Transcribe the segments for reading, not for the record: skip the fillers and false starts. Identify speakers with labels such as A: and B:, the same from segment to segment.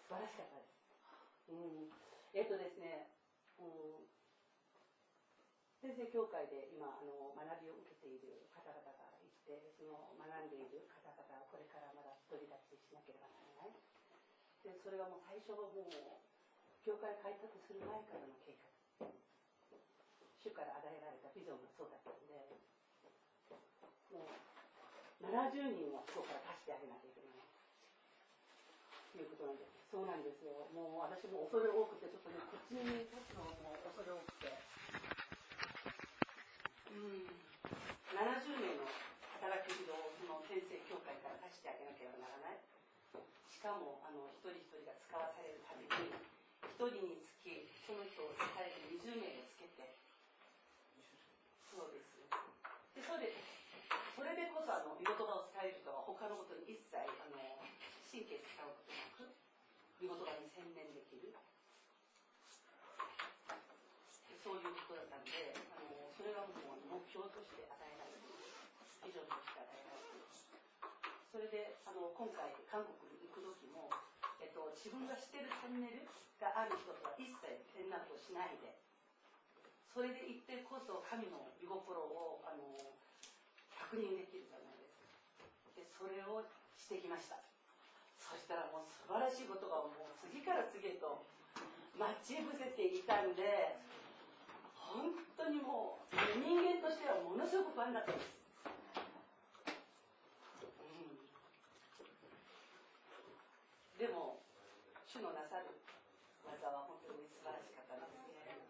A: 素晴らしかったです。ですね、先生協会で今学びを受けている方々がいて、その学んでいる方々をこれからまだ独り立ちしなければならない。でそれはもう最初のもう教会開拓する前からの計画、主から与えられたビジョンがそうだったので、もう70人をそこから貸してあげなきゃいけないということなんです。そうなんですよ。もう私も恐れ多くて、ちょっとね、口に立つのがもう恐れ多くて、70名の働き人をその先生協会から貸してあげなければならない。しかも一人一人が使わされるために、一人につきその人を支える20名をつけて、そうです。でそれでこそ御言葉を伝える人は他のことに一切神経使うことなく御言葉に専念できる、そういうことだったので、それがもう目標として与えられる、ビジョンとして与えられる。それで今回韓国に行く時も、自分が知ってるチャンネルがある人とは一切連絡をしないで、それで行ってこそ神の御心を確認できるじゃないですか。でそれをしてきました。そしたらもう素晴らしいことがもう次から次へと待ち伏せていたんで、本当にもう人間としてはものすごく不安だったんです。でも主のなさる技は本当に素晴らしかったですね。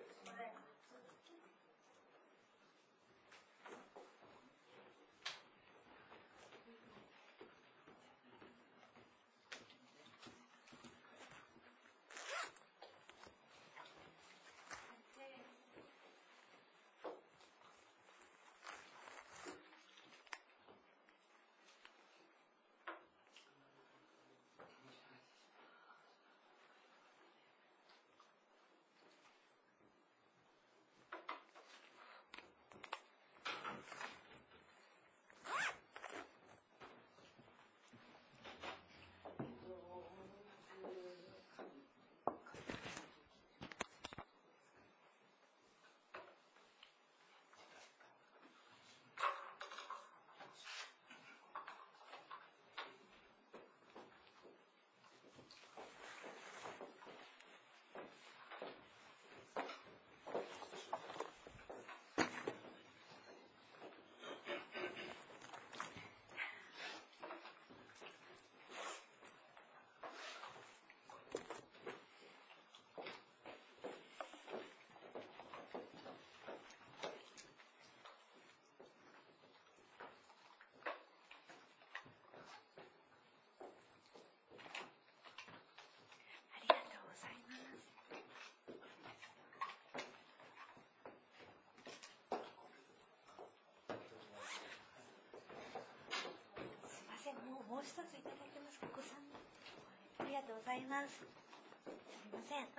B: もう一ついただけますか。お子さんありがとうございます。すみません。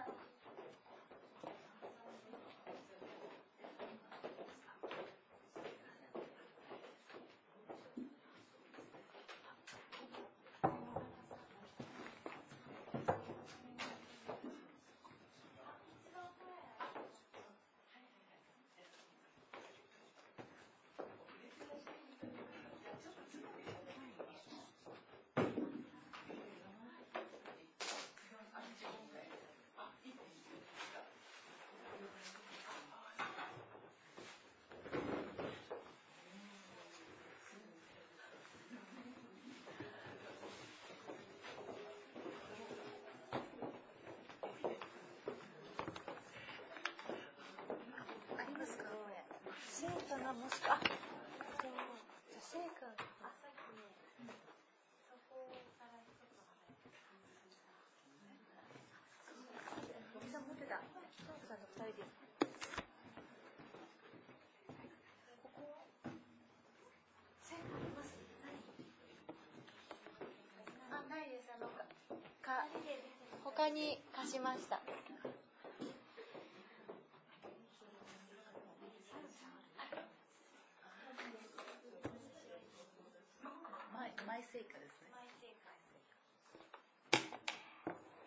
B: 生徒がもしか、女性君、さっきね、そこからちょっとおじさん持ってた。お父さんと2人で。ここ線あります？何？あ、ないです。他に貸しました。マイセイカですね。マイセイカ。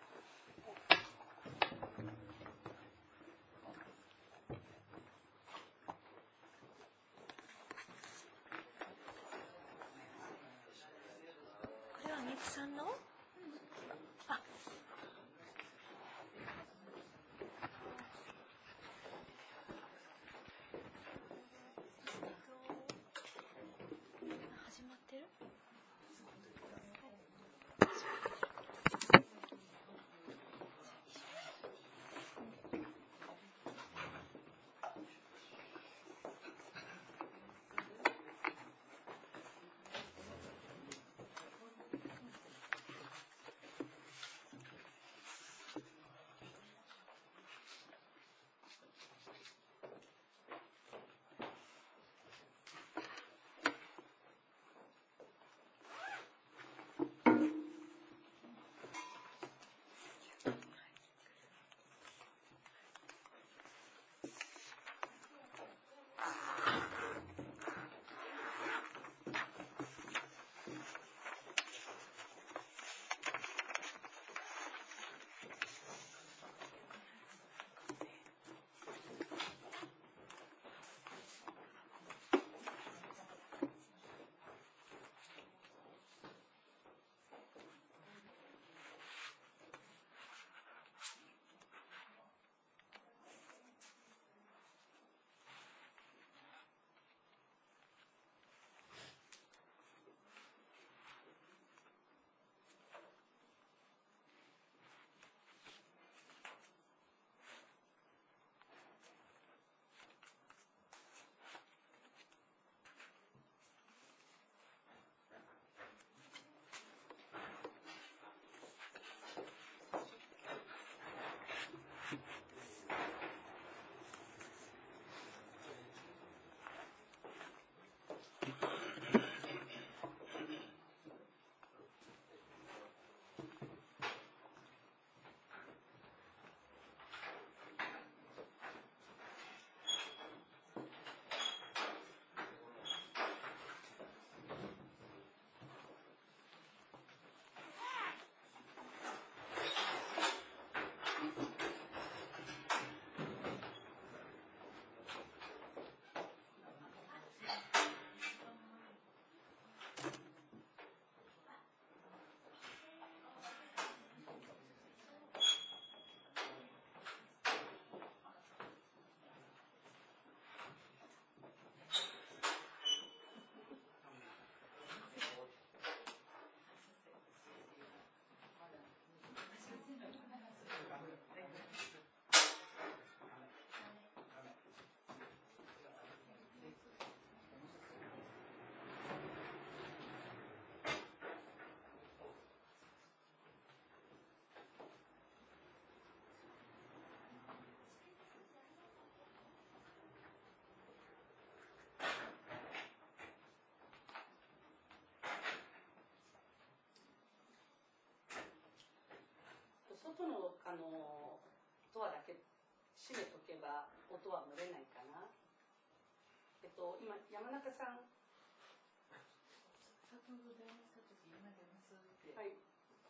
B: みつさんのあ始まってる
A: 外のドアだけ閉めとけば音は漏れないかな。今山中さん。はい。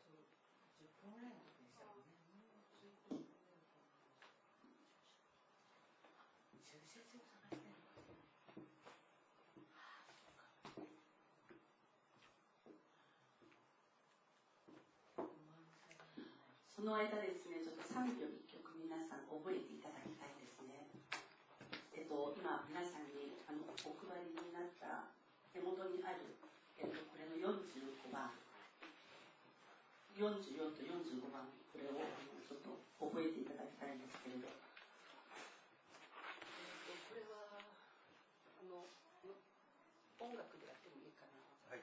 A: その間ですね、ちょっと賛美を一曲皆さん覚えていただきたいですね。今皆さんにお配りになった手元にある、これの45番、44と45番、これをちょっと覚えていただきたいんですけれど、これは音楽でやってもいいかな。はい。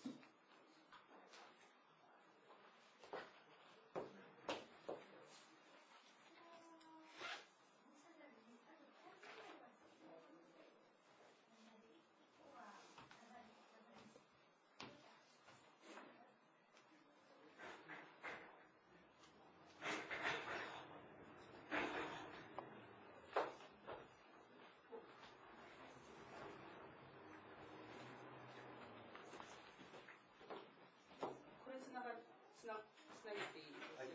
A: つなげていいですか？はい。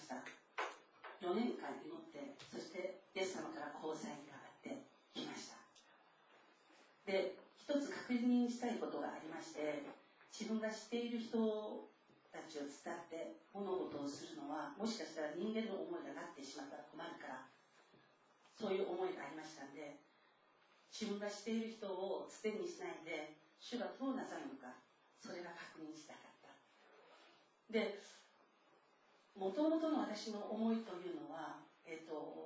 A: した。4年間祈って、そしてイエス様から交際があってきました。で、一つ確認したいことがありまして、自分が知っている人たちを伝って物事をするのは、もしかしたら人間の思いがなってしまったら困るから、そういう思いがありましたんで、自分が知っている人を捨てにしないで、主がどうなさるのか、それが確認したかった。で、もともとの私の思いというのは、英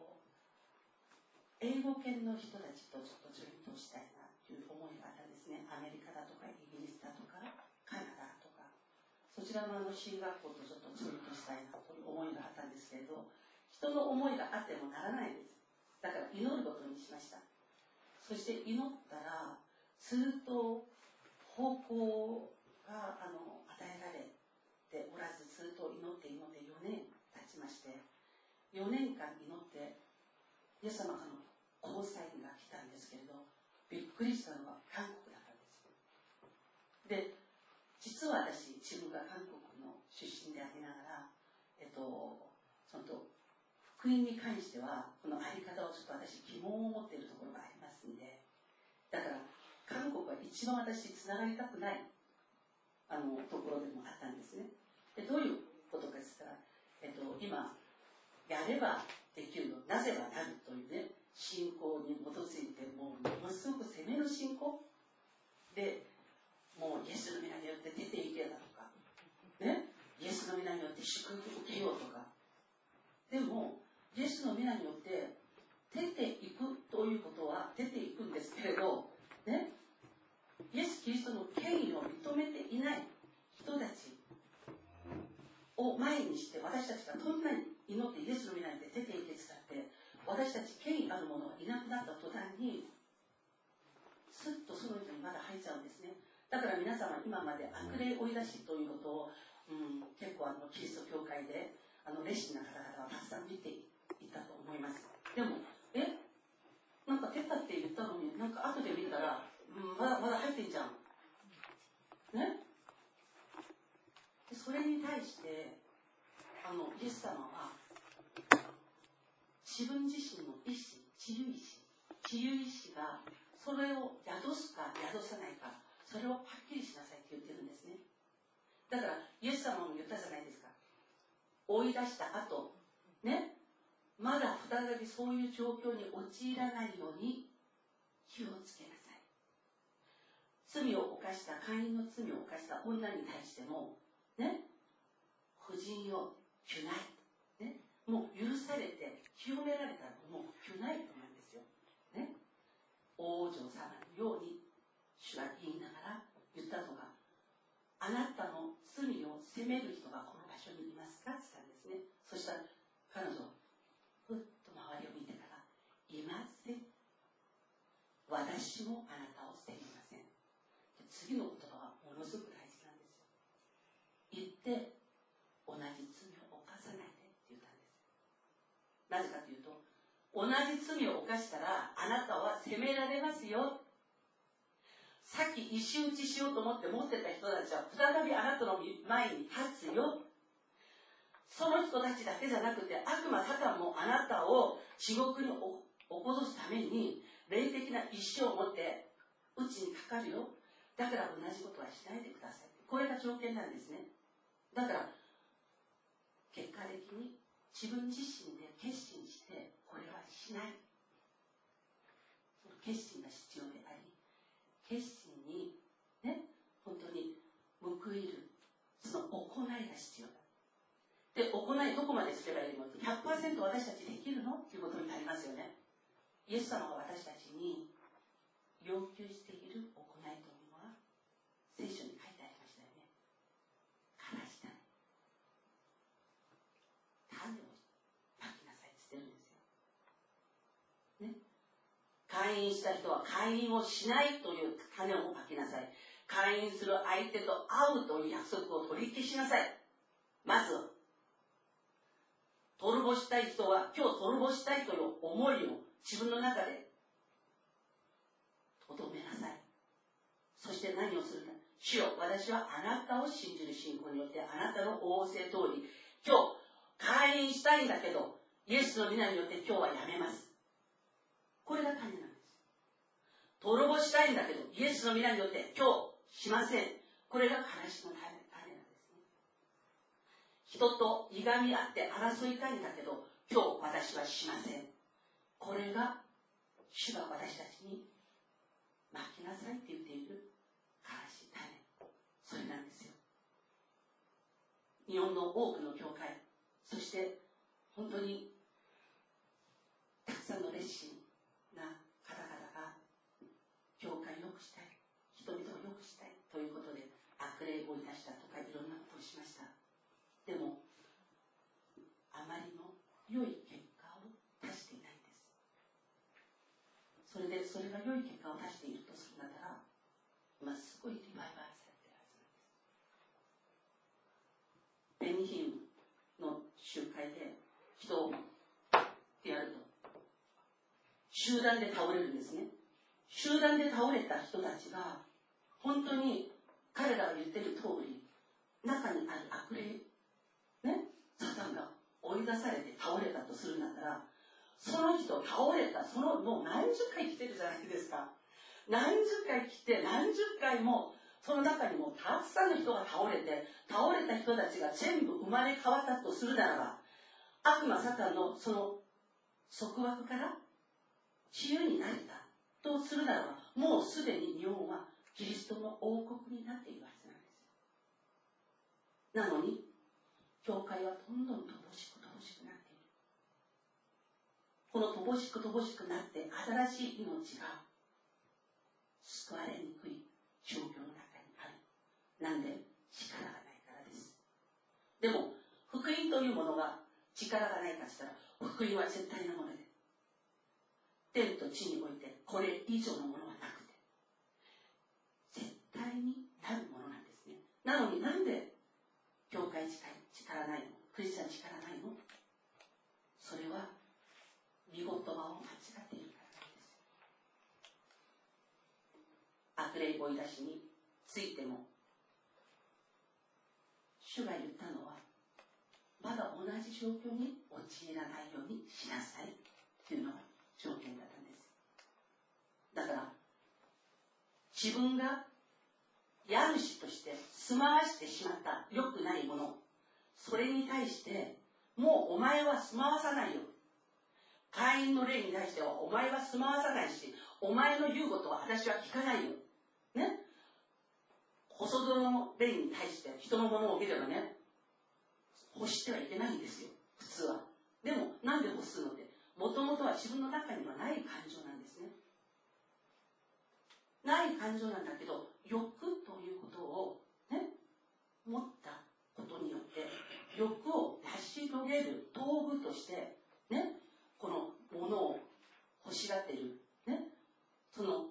A: 語圏の人たちとちょっとジョイントしたいなという思いがあったんですね。アメリカだとかイギリスだとかカナダとか、そちらの進学校とちょっとジョイントしたいなという思いがあったんですけれど、人の思いがあってもならないです。だから祈ることにしました。そして祈ったら、ずっと方向が与えられておらず、ずっと祈って4年経ちまして、4年間祈って、イエス様からの交際が来たんですけれど、びっくりしたのは韓国だったんですよ。で、実は私、自分が韓国の出身でありながら、その福音に関しては、このあり方をちょっと私、疑問を持っているところがありますんで、だから、韓国は一番私、つながりたくないところでもあったんですね。で、どういうことかと言ったら、今、やればできるの、なぜばなるというね、信仰に基づいて、ものすごく攻めの信仰で、もうイエスの皆によって出ていけだとか、ね、イエスの皆によって祝福を受けようとか。でも、イエスの皆によって出ていくということは出ていくんですけれど、ね、イエス・キリストの権威を認めていない人たちを前にして、私たちがどんなに祈ってイエスの皆によって出ていけつかって、私たち権威ある者がいなくなった途端に、スッとその人にまだ入っちゃうんですね。だから皆様、今まで悪霊追い出しということを、結構キリスト教会で熱心な方々はたくさん見ていたと思います。でも、なんか出たって言ったのに、なんか後で見たら、まだ入ってんじゃん。ね？でそれに対して、イエス様は、自分自身の意志、自由意志が、それを宿すか宿さないか、それをはっきりしなさいって言ってるんですね。だから、イエス様も言ったじゃないですか。追い出した後、ね、まだ再びそういう状況に陥らないように気をつけなさい。罪を犯した、姦淫の罪を犯した女に対しても、ね、婦人よ、キュナイ、ね、もう許されて、清められたらもうキュナイトなんですよ。ね、王女様のように、主が言いながら言ったのが、あなたの罪を責める人がこの場所にいますかって言ったんですね。そしたら彼女、ふっと周りを見てから、いません。私もあなたを責めません。で次の言葉はものすごく大事なんですよ。言って、同じ罪を犯さないでって言ったんです。なぜかというと、同じ罪を犯したらあなたは責められますよ。さっき石打ちしようと思って持ってた人たちは再びあなたの前に立つよ。その人たちだけじゃなくて、悪魔サタンもあなたを地獄に落っことすために霊的な石を持って打ちにかかるよ。だから同じことはしないでください。これが条件なんですね。だから結果的に自分自身で決心してこれはしない。その決心が必要であり、決心にね、本当に報いるその行いが必要だ。で、行いどこまですればいいのって 100% 私たちできるのっていうことになりますよね。イエス様が私たちに要求している行いというのは聖書に書いてありましたよね。からしたい。種をまきなさいって言ってるんですよ。ね。会員した人は会員をしないという種をまきなさい。会員する相手と会うという約束を取り消しなさい。まずトルボしたい人は今日トルボしたいという思いを自分の中でとどめなさい。そして何をするか。主よ、私はあなたを信じる信仰によってあなたの仰せ通り、今日会員したいんだけど、イエスの皆によって今日はやめます。これが種なんです。泥棒したいんだけど、イエスの皆によって今日しません。これが悲しみの種なんですね。人といがみ合って争いたいんだけど、今日私はしません。これが主が私たちにまきなさいって言っている悲しい種。それなんですよ。日本の多くの教会、そして本当にたくさんの熱心な方々が教会を良くしたい、人々を良くしたいということで悪霊をいたしたとかいろんなことをしました。でもあまりの良い結果を出していないんです。それでそれが良い結果を出しているとするならば、今すごいリバイバルされているはずなんです。ベニヒムの集会で人をやると集団で倒れるんですね。集団で倒れた人たちが本当に彼らが言ってる通り中にある悪霊ね、サタンが追い出されて倒れたとするなら、その人倒れたそのもう何十回来てるじゃないですか。何十回来て何十回もその中にもたくさんの人が倒れて、倒れた人たちが全部生まれ変わったとするならば、悪魔サタンのその束縛から自由になれたとするならば、もうすでに日本はキリストの王国になっているはずなんですよ。なのに教会はどんどん乏しくなっている。この乏しくなって新しい命が救われにくい状況の中にある。なんで力がないからです。でも福音というものが力がないかしたら、福音は絶対なもので、天と地においてこれ以上のものはなくて絶対になるものなんですね。なのになんで教会力ないの、クリスチャン力ないの？それは御言葉を間違っているからなんです。悪霊追い出しについても主が言ったのは、まだ同じ状況に陥らないようにしなさいというのが条件だったんです。だから自分が家主として住まわしてしまった良くないもの、それに対してもうお前は住まわさないよ。会員の霊に対してはお前は住まわさないし、お前の言うことは私は聞かないよね。細泥の霊に対して人のものを見ればね、欲してはいけないんですよ、普通は。でもなんで欲するのって、もともとは自分の中にはない感情なんですね。ない感情なんだけど、欲ということをね、持ったことによって欲を成し遂げる道具としてね、このものを欲しがっているね、その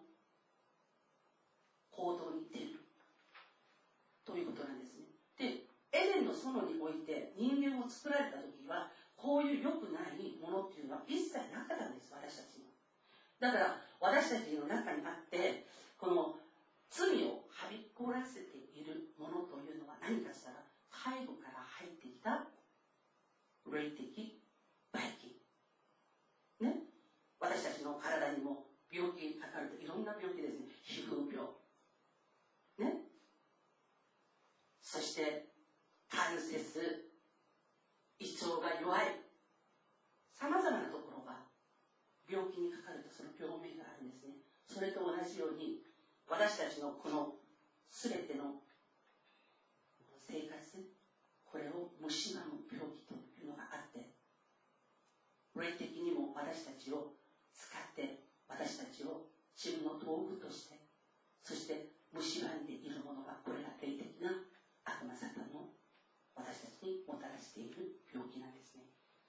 A: 行動に出るということなんですね。で、エデンの園において人間を作られた時は、こういう良くないものっていうのは一切なかったんです、私たちには。だから私たちの中にあって、この罪をはびこらせているものというのは何かしたら、背後から入ってきた霊的ばい菌ね。私たちの体にも病気にかかるといろんな病気ですね。皮膚病ね、そして関節、胃腸が弱い、さまざまなところが病気にかかると、その病名があるんですね。それと同じように私たちのこの全ての生活、これを蝕む病気というのがあって、霊的にも私たちを使って、私たちを自分の道具として、そして蝕んでいるものが、これが霊的な悪魔サタンの私たちにもたらしている病気なんですね。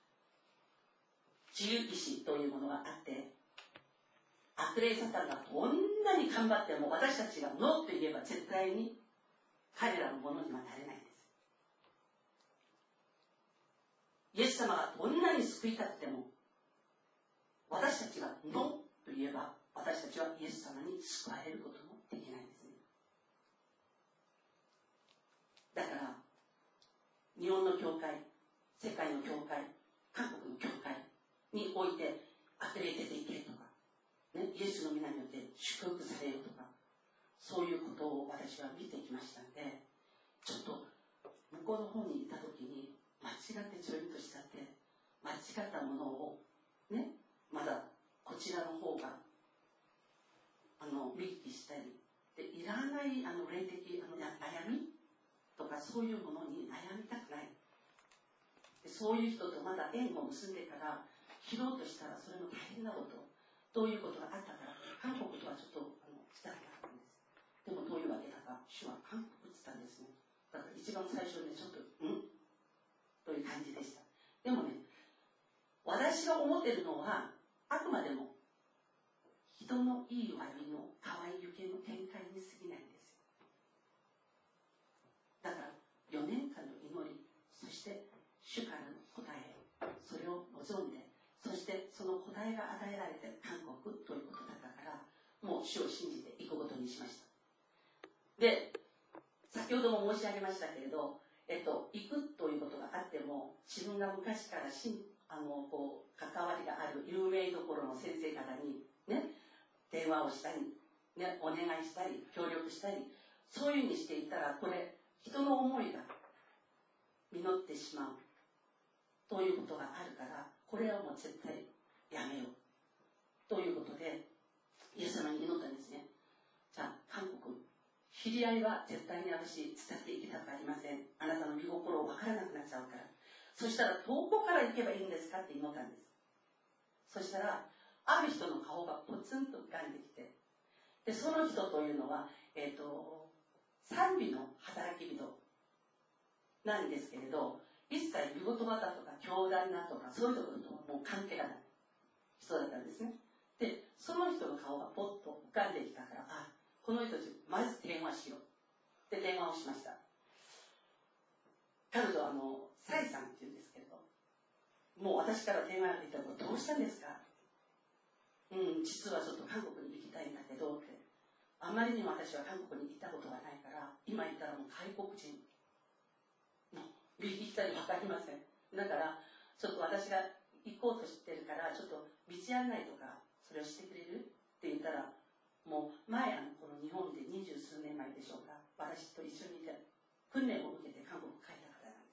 A: 自由意志というものがあって、悪霊サタンがどんなに頑張っても私たちがノーと言えば絶対に彼らのものにはなれないんです。イエス様がどんなに救いたくても、私たちがノーと言えば私たちはイエス様に救われることもできないんですね。だから日本の教会、 世界の教会、韓国の教会において溢れ出ていけとか、ね、イエスの皆によって祝福されよとか、そういうことを私は見てきましたので、ちょっと向こうの方にいた時に間違ってジョイントしちゃって、間違ったものをね、まだこちらの方が見聞きしたりで、いらない霊的悩みとかそういうものに悩みたくない。でそういう人とまだ縁を結んでから切ろうとしたらそれも大変なことということがあったから、韓国とはちょっとしたくなかったんです。でもどういうわけだか、主は韓国って言ったんですね。だから一番最初にちょっとという感じでした。でもね、私が思っているのはあくまでも人のいい悪いの可愛い行けの展開に過ぎないんですよ。だから4年間の祈り、そして主からの答え、それを望んで、そしてその答えが与えられて韓国ということだったから、もう主を信じていくことにしました。で、先ほども申し上げましたけれど、行くということがあっても、自分が昔からこう関わりがある有名どころの先生方にね、電話をしたり、ね、お願いしたり協力したり、そういうふうにしていたら、これ人の思いが実ってしまうということがあるから、これはもう絶対やめようということでイエス様に祈ったんですね。じゃあ韓国、知り合いは絶対に私伝っていきたくありません。あなたの御心を分からなくなっちゃうから。そしたらどこから行けばいいんですかって祈ったんです。そしたらある人の顔がポツンと浮かんできて、でその人というのは、賛美の働き人なんですけれど、一切御言葉だとか教団だとかそういうことともう関係がない人だったんですね。でその人の顔がポッと浮かんできたから、あ、この人たちまず電話しようで電話をしました。彼女はサイさんっていうんですけれど、もう私から電話が来たら、どうしたんですか、実はちょっと韓国に行きたいんだけどって。あまりにも私は韓国に行ったことがないから、今行ったらもう外国人の右利きたり分かりません。だからちょっと私が行こうとしてるから、ちょっと道案内とかそれをしてくれるって言ったら、もう前この日本で20数年前でしょうか、私と一緒にいて訓練を受けて韓国に帰った方なんです。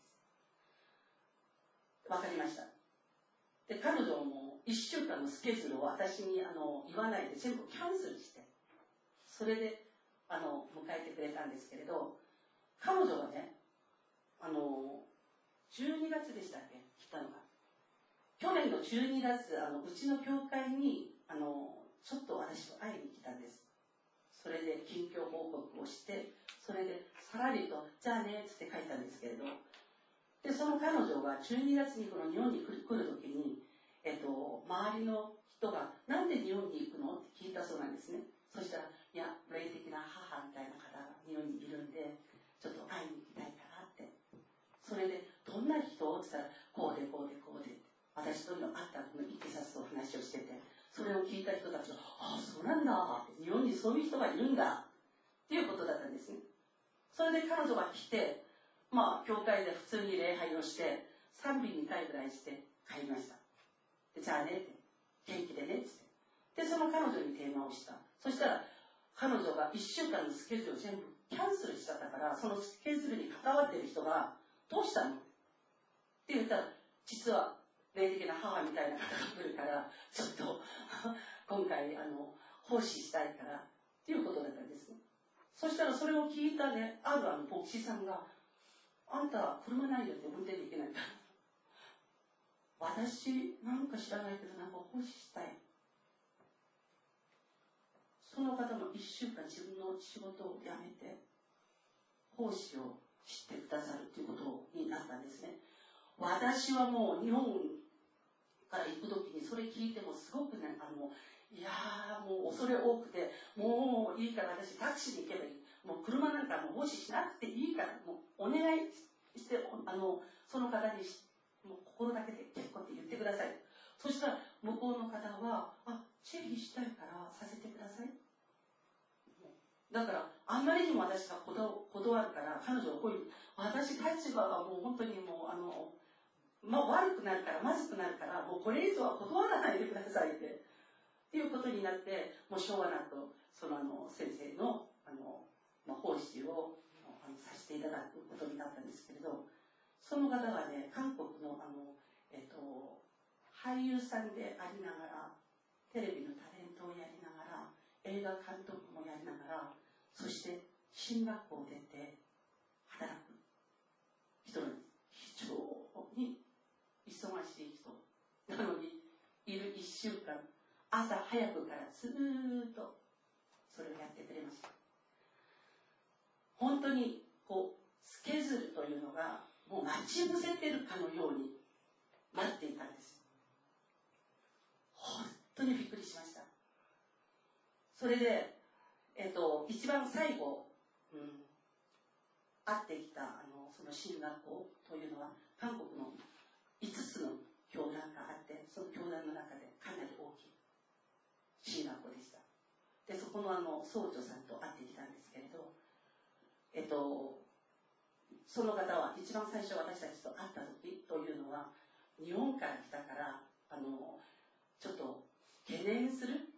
A: 分かりました。で彼女も1週間のスケジュールを私に言わないで全部キャンセルして、それで迎えてくれたんですけれど、彼女はね、12月でしたっけ、来たのが。去年の12月、うちの教会にちょっと私と会いに来たんです。それで近況報告をして、それでさらりとじゃあねって書いたんですけれど、でその彼女が12月にこの日本に来る時に、周りの人がなんで日本に行くのって聞いたそうなんですね。そしたら、いや、霊的な母みたいな方が日本にいるんで、ちょっと会いに行きたいからって。それで、どんな人って言ったら、こうでこうでこうで。私との会ったのいきさつと話をしてて、それを聞いた人たちが、ああ、そうなんだって、日本にそういう人がいるんだっていうことだったんですね。それで彼女が来て、教会で普通に礼拝をして、賛美2回ぐらいして帰りました。でじゃあねって、元気でねって。で、その彼女に電話をした。そしたら、彼女が1週間のスケジュールを全部キャンセルしちゃったから、そのスケジュールに関わっている人が、どうしたのって言ったら、実は霊的な母みたいな方が来るから、ちょっと今回奉仕したいからっていうことだったんですね。そしたらそれを聞いたね、ある牧師さんが、あんた車ないよって運転できないから、私なんか知らないけどなんか奉仕したい。その方も1週間自分の仕事を辞めて奉仕をしてくださるということになったんですね。私はもう日本から行く時にそれ聞いてもすごくね、いやーもう恐れ多くて、もういいから私タクシーに行けばいい、もう車なんかもう奉仕しなくていいから、もうお願いしてその方にもう心だけで結構って言ってください。そしたら向こうの方は、チェリーしたいからさせてください。だからあんまりにも私が断るから、彼女はこういう、私立場はもう本当にもう悪くなるからまずくなるからもうこれ以上は断らないでくださいっていうことになって、もうしょうがなくその先生の奉仕をさせていただくことになったんですけれど、その方はね、韓国の俳優さんでありながら、テレビのタレントをやりながら、映画監督もやりながら、そして進学校を出て働く人なんです。非常に忙しい人なのに、いる1週間、朝早くからずっとそれをやってくれました。本当にスケジュールというのがもう待ち伏せてるかのように待っていたんです。本当にびっくりしました。それで、一番最後、会ってきたその進学校というのは韓国の5つの教団があって、その教団の中でかなり大きい進学校でした。で、そこの総長さんと会ってきたんですけれど、その方は一番最初私たちと会った時というのは、日本から来たからちょっと懸念する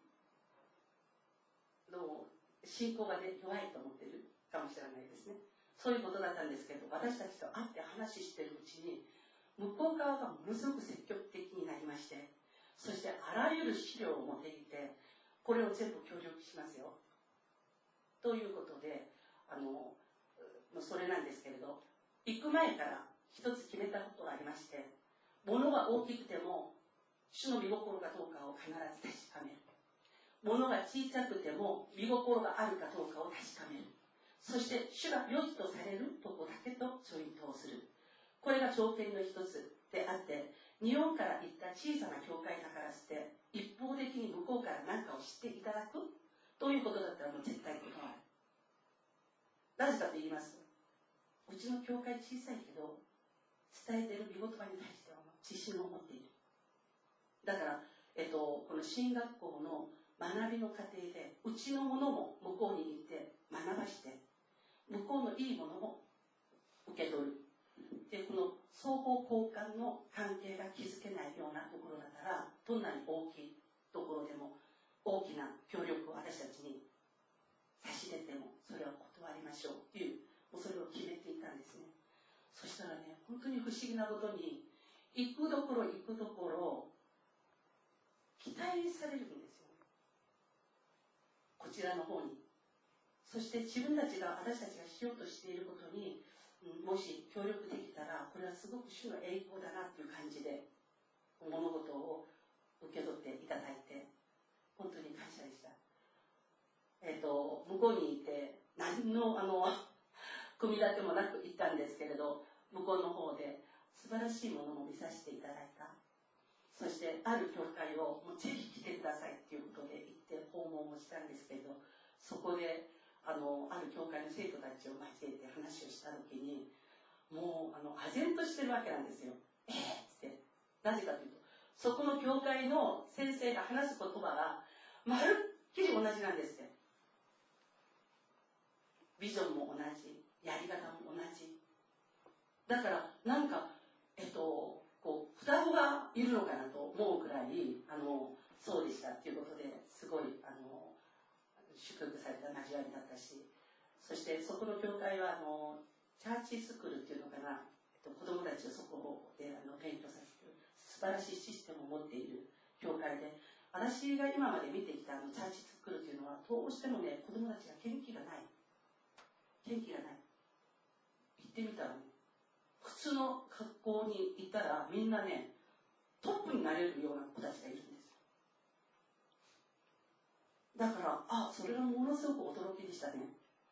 A: の信仰がね弱いと思ってるかもしれないですね。そういうことだったんですけど、私たちと会って話してるうちに向こう側がものすごく積極的になりまして、そしてあらゆる資料を持っていて、これを全部協力しますよということで、それなんですけれど、行く前から一つ決めたことがありまして、物が大きくても主の御心かどうかを必ず確かめる。物が小さくても御心があるかどうかを確かめる。そして主が良しとされるとこだけとそれに通する。これが条件の一つであって、日本から行った小さな教会だからして、一方的に向こうから何かを知っていただくということだったらもう絶対断る。なぜかと言います。うちの教会小さいけど、伝えている御言葉に対しては自信を持っている。だから、この進学校の学びの過程で、うちのものも向こうに行って学ばして、向こうのいいものも受け取る。で、この双方交換の関係が築けないようなところだったら、どんなに大きいところでも大きな協力を私たちに差し出ても、それは断りましょうっていう、もうそれを決めていたんですね。そしたらね、本当に不思議なことに、行くどころ行くどころ期待されるんですよね、こちらの方に。そして自分たちが、私たちがしようとしていることにもし協力できたら、これはすごく主の栄光だなっていう感じで物事を受け取っていただいて、本当に感謝でした。向こうにいて何の組み立てもなく行ったんですけれど、向こうの方で素晴らしいものも見させていただいた。そしてある教会をもうぜひ来てくださいっていうことで行って訪問をしたんですけれど、そこである教会の生徒たちを交えて話をした時に、もう唖然としてるわけなんですよ。って。なぜかというと、そこの教会の先生が話す言葉がまるっきり同じなんですって。ビジョンも同じ、やり方も同じ。だからなんか双子がいるのかなと思うくらいそうでしたっていうことで、すごい祝福された交わりだったし、そしてそこの教会はチャーチスクールっていうのかな、子供たちをそこで勉強させる素晴らしいシステムを持っている教会で、私が今まで見てきたチャーチスクールっていうのはどうしてもね、子供たちが元気がない。行ってみたら、普通の学校にいたらみんなね、トップになれるような子たちがいるんですよ。だからそれがものすごく驚きでしたね。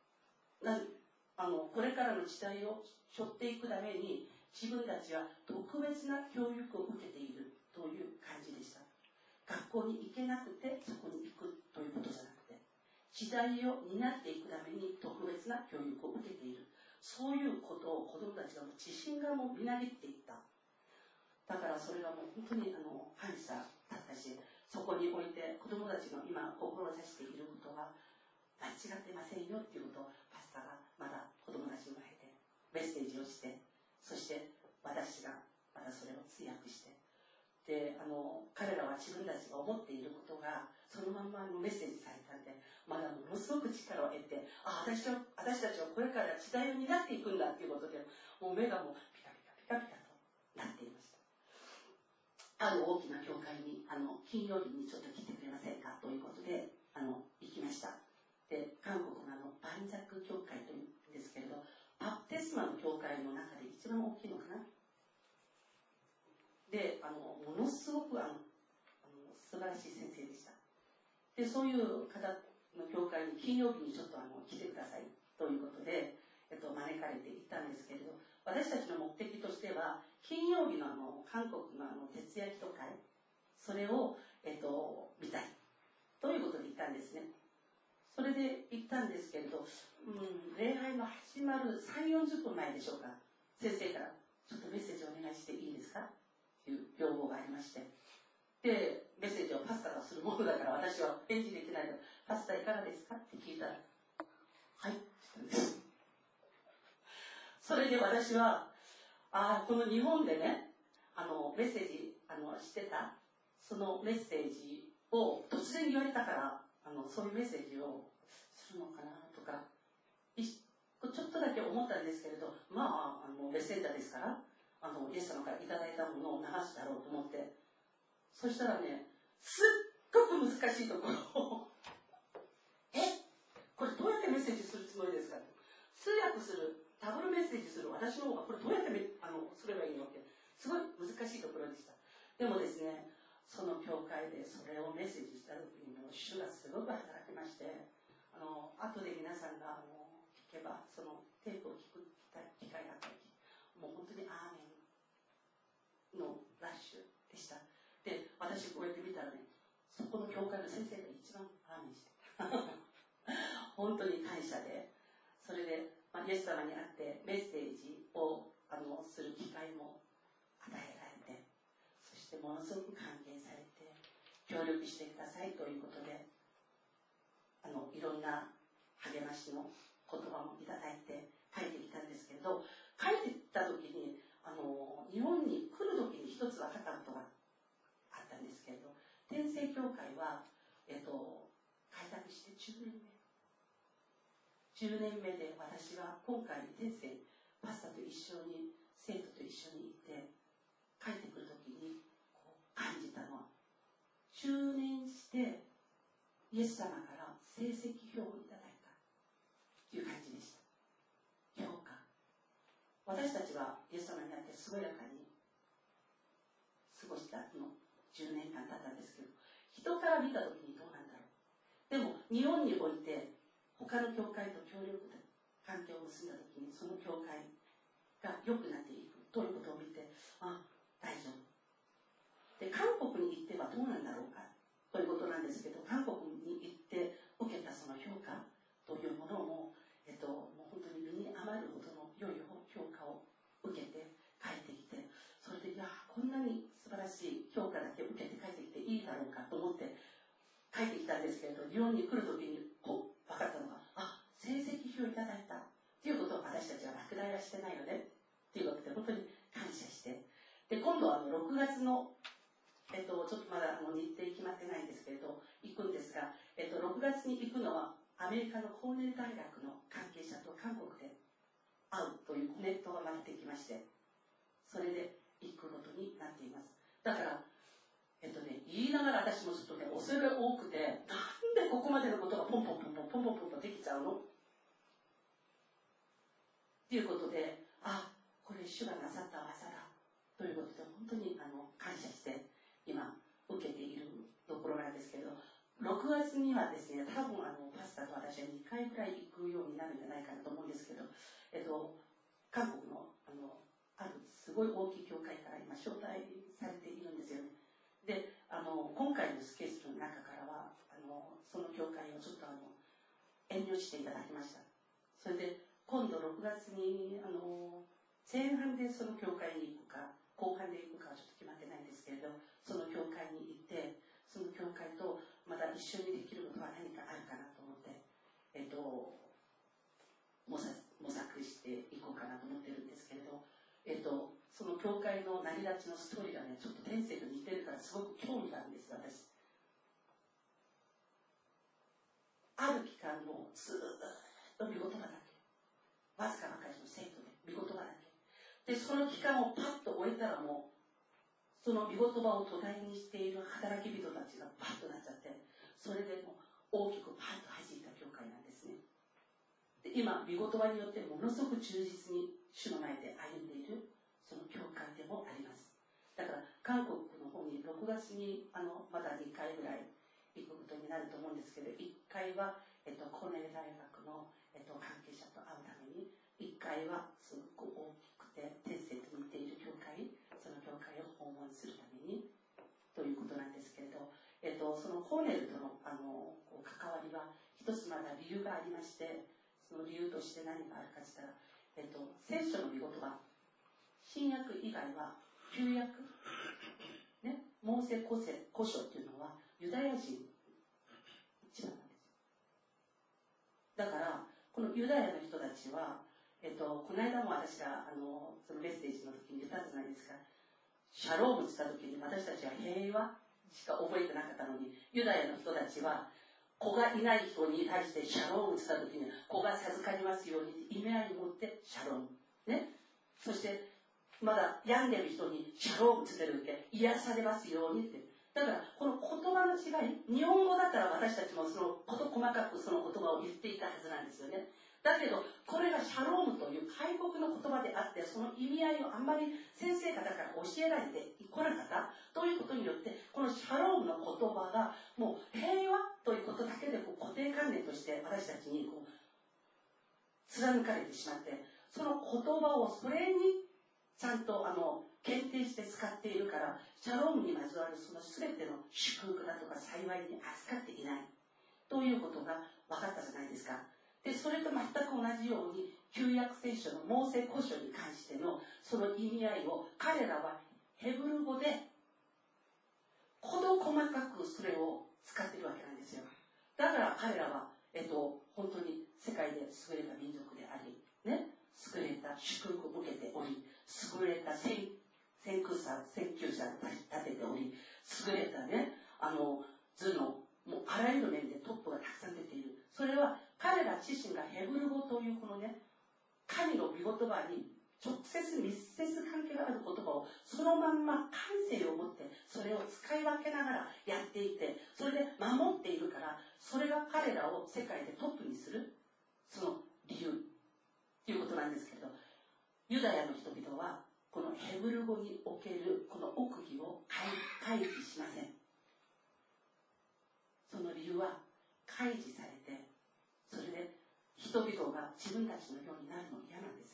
A: これからの時代を背負っていくために、自分たちは特別な教育を受けているという感じでした。学校に行けなくてそこに行くということじゃなくて、時代を担っていくために特別な教育を受けている。そういうことを子どもたちが自信がもうみなぎっていった。だからそれがもう本当に感謝だったし、そこにおいて子どもたちの今志していることは間違ってませんよっていうことをパスタがまだ子どもたちの前でメッセージをして、そして私がまたそれを通訳して、で彼らは自分たちが思っていることがそのまんまメッセージされたんで、まだものすごく力を得て、私たちはこれから時代を担っていくんだっていうことで、もう目がもうピカピカピカピカとなっていました。ある大きな教会に金曜日にちょっと来てくれませんかということで行きました。で、韓国のバンジャック教会というんですけれど、バプテスマの教会の中で一番大きいのかな。で、ものすごく素晴らしい先生でした。で、そういう方の教会に金曜日にちょっと来てくださいということで、招かれて行ったんですけれど、私たちの目的としては金曜日の韓国の徹夜祈祷会、それを見たいということで行ったんですね。それで行ったんですけれど、礼拝の始まる3、40分前でしょうか、先生からちょっとメッセージお願いしていいですかという要望がありまして、でメッセージをパスタがするものだから私は返事できないので、パスタいかがですかって聞いたら、はいって言ったんです。それで私はこの日本でねメッセージしてたそのメッセージを突然言われたから、そういうメッセージをするのかなとかちょっとだけ思ったんですけれど、まあメッセンジャーですからイエス様からいただいたものを流すだろうと思って、そしたらね、すっごく難しいところをこれどうやってメッセージするつもりですか、通訳する、ダブルメッセージする私の方がこれどうやってすればいいのって、すごい難しいところでした。でもですね、その教会でそれをメッセージした時にも主がすごく働きまして、後で皆さんが聞けば、そのテープを聞く機会があった時、もう本当にアーメンのラッシュでした。で、私こうやって見たらね、そこの教会の先生が一番アーメンして本当に感謝で、それで、イエス様に会ってメッセージをする機会も与えられて、そしてものすごく歓迎されて、協力してくださいということで、いろんな励ましの言葉もいただいて帰ってきたんですけれど、帰ってきた時に日本に来る時に一つ分かったことがあったんですけれど、天聖教会は、開拓して10年目で、私は今回天聖パスタと一緒に生徒と一緒に行って帰ってくる時に感じたのは、10年してイエス様から成績表をいただいたという感じでした。評価。私たちはイエス様になって健やかに過ごしたの10年間経ったんですけど、人から見た時にどうなんだろう。でも日本において他の教会と協力で関係を結んだ時に、その教会が良くなっていくということを見て、大丈夫で、韓国に行ってはどうなんだろうかということなんですけど、韓国に行って受けたその評価というものも、もう本当に身に余るほどの良い評価を受けて帰ってきて、それでこんなに素晴らしい評価だけ受けて帰ってきていいだろうかと思って帰ってきたんですけれど、日本に来る時に分かったのが、成績表をいただいたということを、私たちは落第はしてないよねということで本当に感謝して、で今度は6月のちょっとまだ日程決まってないんですけれど行くんですが、6月に行くのはアメリカのコーネル大学の関係者と韓国で会うというコメントが待ってきまして、それで行くことになっています。だから言いながら私もちょっと恐れ多くて、なんでここまでのことがポンポンできちゃうのっていうことで、これ主がなさった技だということで本当に感謝して今受けているところなんですけれど、6月にはですね、多分パスタと私は2回ぐらい行くようになるんじゃないかなと思うんですけど、韓国のあるすごい大きい教会から今招待されているんですよね。で、今回のスケジュールの中からはその教会をちょっと遠慮していただきました。それで今度6月に前半でその教会に行くか後半で行くかはちょっと決まってないんですけれど、その教会に行ってその教会とまた一緒にできることは何かあるかなと思って、模索していこうかなと思ってるんですけれど、そその教会の成り立ちのストーリーがね、ちょっと天性と似てるからすごく興味があるんです、私。ある期間もずっと御言葉だけ。わずかな数の生徒で御言葉だけ。で、その期間をパッと終えたらもう、その御言葉を土台にしている働き人たちがパッとなっちゃって、それでもう大きくパッと弾いた教会なんですね。で、今、御言葉によってものすごく忠実に主の前で歩んでいる、その教会でもあります。だから、韓国の方に6月にまだ2回ぐらい行くことになると思うんですけど、1回は、コーネル大学の、関係者と会うために、1回はすごく大きくて天性と似ている教会、その教会を訪問するためにということなんですけれど、そのコーネルとの関わりは一つまだ理由がありまして、その理由として何があるかとしたら、聖書の御言葉、新約以外は旧約、ね、モーセ古書っていうのはユダヤ人一番なんですよ。だからこのユダヤの人たちは、この間も私がそのメッセージの時に言ったじゃないですか。シャロームした時に私たちは平和しか覚えてなかったのに、ユダヤの人たちは子がいない人に対してシャロームした時に子が授かりますように意味合いを持ってシャローム、ね、そしてまだ病んでる人にシャロームつけるって癒されますようにって。だからこの言葉の違い、日本語だったら私たちもその細かくその言葉を言っていたはずなんですよね。だけどこれがシャロームという開国の言葉であって、その意味合いをあんまり先生方から教えられてこなかったということによって、このシャロームの言葉がもう平和ということだけで固定観念として私たちに貫かれてしまって、その言葉をそれにちゃんと検定して使っているから、シャロームにまつわるその全ての祝福だとか幸いに扱っていないということが分かったじゃないですか。で、それと全く同じように旧約聖書のモーセ古書に関してのその意味合いを彼らはヘブル語で事細かくそれを使っているわけなんですよ。だから彼らは、本当に世界で優れた民族であり、ね、優れた祝福を受けており、優れた選求者を立てており、優れたね、図のもうあらゆる面でトップがたくさん出ている。それは彼ら自身がヘブル語というこのね、神の御言葉に直接密接関係がある言葉をそのまんま感性を持ってそれを使い分けながらやっていて、それで守っているから、それが彼らを世界でトップにするその理由ということなんですけど、ユダヤの人々はこのヘブル語におけるこの奥義を開示しません。その理由は開示されて、それで人々が自分たちのようになるの嫌なんです。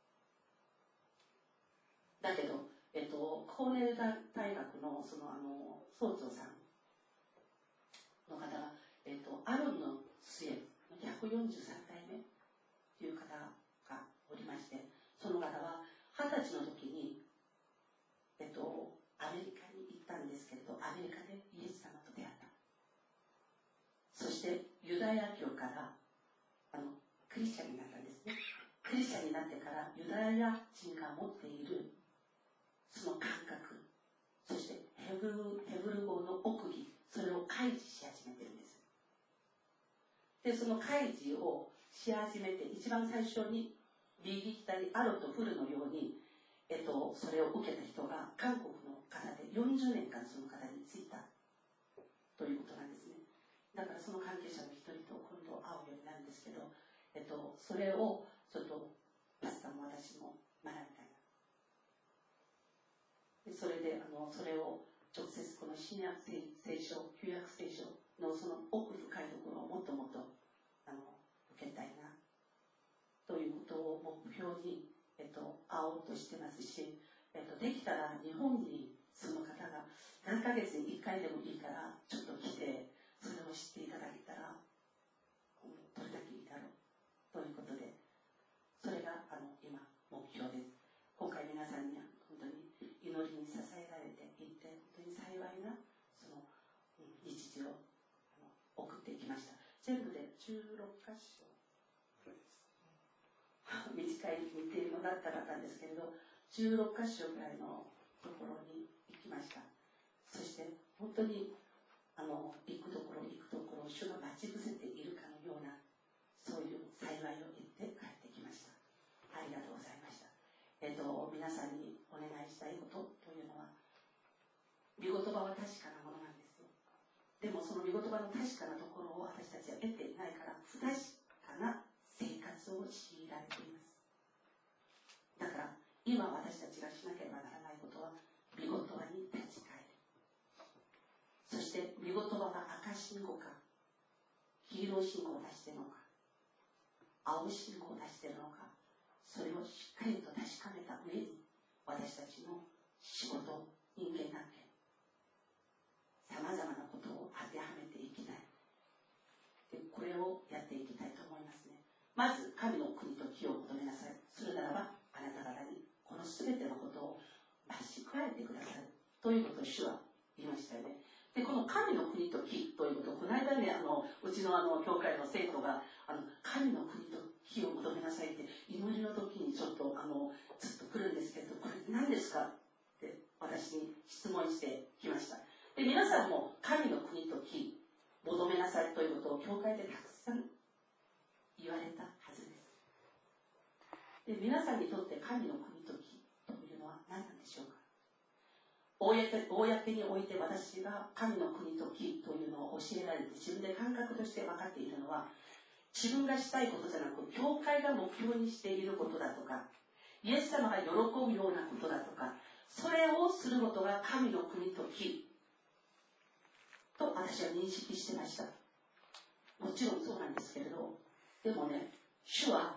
A: だけど、コーネル大学のその総長さんの方が、アロンの末の143代目という方がおりまして、その方は20歳の時に、アメリカに行ったんですけれど、アメリカでイエス様と出会った。そしてユダヤ教からクリスチャンになったんですね。クリスチャンになってからユダヤ人が持っているその感覚、そしてヘブル語の奥義、それを開示し始めてるんです。で、その開示をし始めて、一番最初に右左アロとフルのように、それを受けた人が韓国の方で40年間その方についたということなんですね。だからその関係者の一人と今度会うようになるんですけど、それをちょっとパスタも私も学びたいな。でそれでそれを直接この新約聖書、旧約聖書のその奥深いところをもっともっと受けたいなということを目標に、会おうとしてますし、できたら日本にその方が何ヶ月に1回でもいいからちょっと来て、それを知っていただけたらどれだけいいだろうということで、それが今目標です。今回皆さんには本当に祈りに支えられていって、本当に幸いなその日時を送っていきました。全部で16箇所短い日程のだったんですけれど、 16カ所ぐらいのところに行きました。そして本当に行くところ主が待ち伏せているかのような、そういう幸いを得て帰ってきました。ありがとうございました。皆さんにお願いしたいことというのは、御言葉は確かなものなんですよ。でもその御言葉の確かなところを私たちは得ていないから、不確かな生活を強いられています。だから今私たちがしなければならないことは、御言葉に立ち返る。そして御言葉が赤信号か黄色信号を出しているのか青信号を出しているのか、それをしっかりと確かめた上に、私たちの仕事、人間関係、さまざまなことを当てはめていきたい。でこれをやっていきたいと思いますね。まず神の国と義を求めなさい。するならばあなた方にこのすべてのことを増し加えてくださいということを主は言いましたよね。でこの神の国と義ということを、この間ね、うちの教会の生徒が神の国と義を求めなさいって祈りの時にちょっとずっと来るんですけど、これ何ですかって私に質問してきました。で皆さんも神の国と義求めなさいということを教会でたくさん言われたはずです。で皆さんにとって神の国と義というのは何なんでしょうか。公において私が神の国と義というのを教えられて、自分で感覚として分かっているのは、自分がしたいことじゃなく、教会が目標にしていることだとか、イエス様が喜ぶようなことだとか、それをすることが神の国と義と私は認識してました。もちろんそうなんですけれど、でもね、主は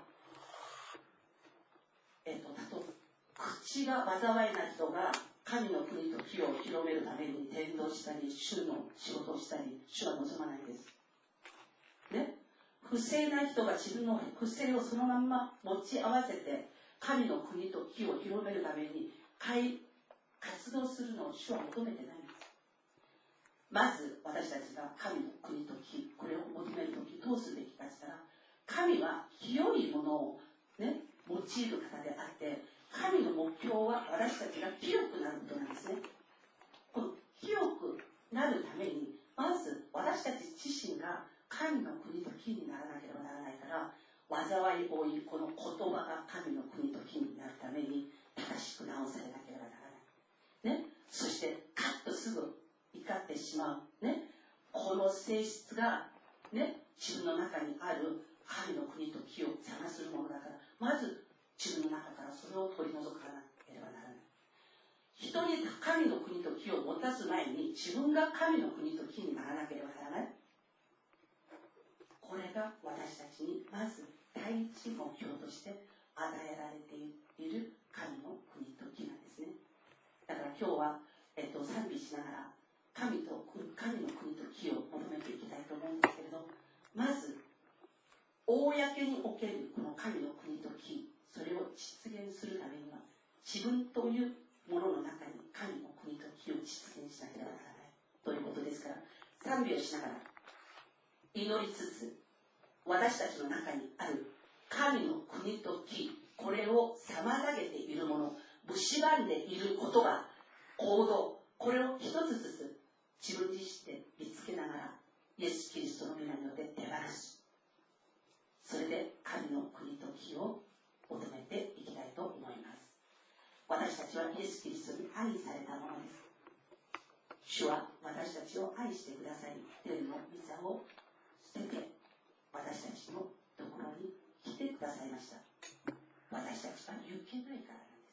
A: 口が災いな人が神の国と義を広めるために伝道したり、主の仕事をしたり、主は望まないです。ね、不正な人が自分の不正をそのまんま持ち合わせて、神の国と義を広めるために活動するのを主は求めてないんです。まず私たちが神の国と義、これを求めるときどうすべきかしたら、神は清いものを、ね、用いる方であって、神の目標は私たちが清くなることなんですね。この清くなるために、まず私たち自身が神の国と義にならなければならないから、災い多いこの言葉が神の国と義になるために正しく直されなければならない。ね、そしてカッとすぐ怒ってしまう。ね、この性質が、ね、自分の中にある神の国と義を邪魔するものだから、まず自分の中からそれを取り除かなければならない。人に神の国と義を持たす前に、自分が神の国と義にならなければならない。これが私たちにまず第一目標として与えられている神の国と義なんですね。だから今日は、賛美しながら神の国と義を求めていきたいと思うんですけれど、まず公におけるこの神の国と義、それを実現するためには、自分というものの中に神の国と義を実現しなければならないということですから、賛美をしながら祈りつつ、私たちの中にある神の国と義、これを妨げているもの、蝕んでいる言葉、行動、これを一つずつ自分自身で見つけながら、イエス・キリストの皆によって手放す。それで神の国と義を求めていきたいと思います。私たちはイエス・キリストに愛されたものです。主は私たちを愛してくださり、天の御座を捨てて私たちのところに来てくださいました。私たちは行けないからなんです。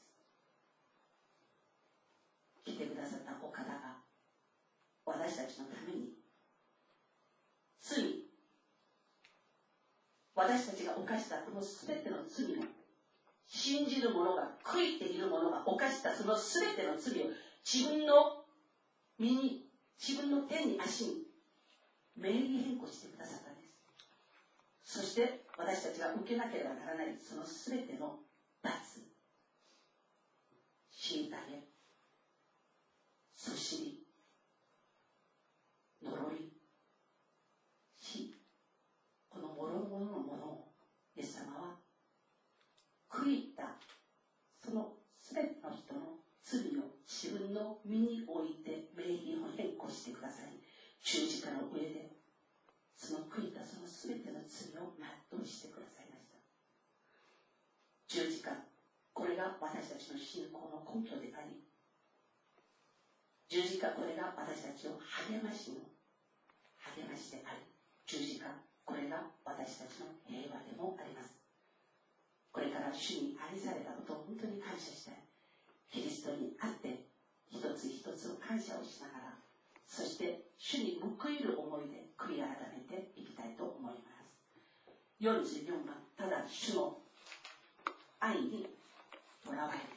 A: 来てくださったお方が私たちのために私たちが犯したこの全ての罪を、信じる者が、悔いている者が犯したその全ての罪を自分の身に、自分の手に足に名義変更してくださったんです。そして私たちが受けなければならないその全ての罰、虐げ、そしり、呪い、死、この諸々のものをイエス様は悔いたその全て十字架の上でその悔いたその全ての罪を全うしてくださいました。十字架、これが私たちの信仰の根拠であり、十字架、これが私たちを励ましであり、十字架、これが私たちの平和でもあります。これから主に愛されたことを本当に感謝したい。キリストにあって一つ一つを感謝をしながら、そして主に報いる思いで悔い改めていきたいと思います。44番、ただ主の愛にとらわれる。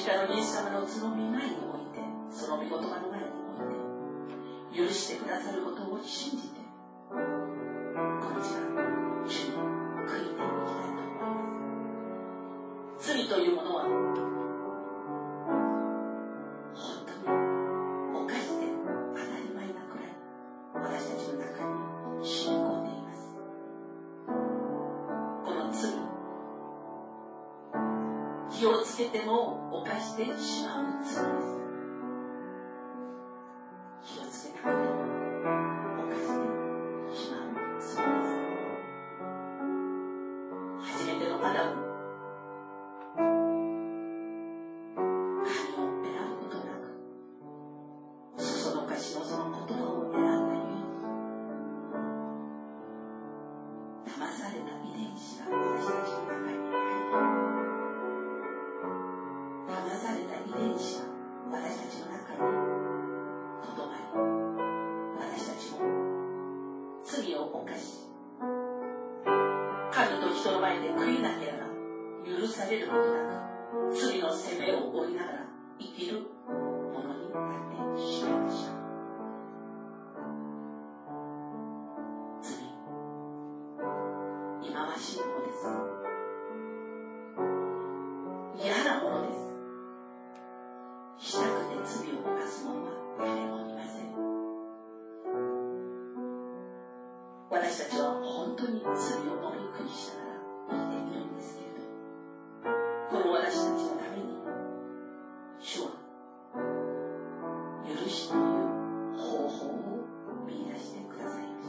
A: 字架のイエス様のその御前において、その御言葉の前において許してくださることを信じて、この時間主に悔いていきたいと思います。罪というものは本当に犯して当たり前なくらい私たちの中に染み込んでいます。この罪、気をつけても犯してしまう罪です。気をつけなくても犯してしまう罪です。初めてのアダム、神を選ぶことなくそのかしのその言葉を選んだゆえに、騙された遺伝子が私たちの中に入り、騙された遺伝子が私たちの中にとどまり、私たちも罪を犯し、神と人の前で悔いなければ許されることなく、罪の責めを負いながら生きるものになってしまいました。罪、忌まわしいものです。嫌なものです。したくて罪を犯す者は誰もいません。私たちは本当に罪を飲み食いしながら生きているんですけれど、この私たちのために主は許しという方法を見出してくださいました。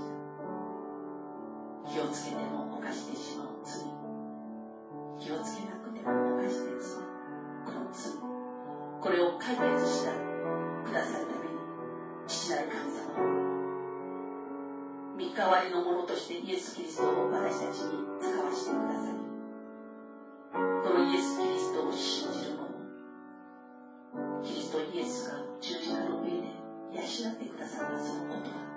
A: 気をつけても犯してしまう罪、気をつけなくても犯してしまうこの罪、これを解決してくださるために、父なる神様は御代わりのものとしてイエス・キリストを私たちに使わせてくださり、このイエス・キリストを信じる者、キリストイエスが十字架の上で養ってくださったその言葉、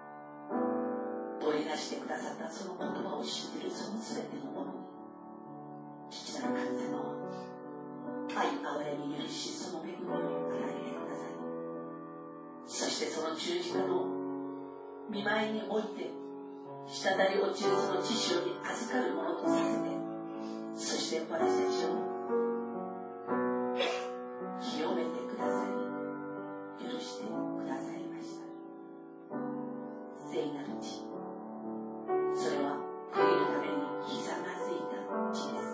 A: 取り出してくださったその言葉を信じるその全ての者に、父なる神様は愛、憐れみ、許し、その恵みを与えてください。そしてその十字架の御前において滴り落ちるその血潮に預かるものとさせて、そして私たちを清めてくださり、許してくださいました。聖なる血、それは悔いるためにひざまずいた血です。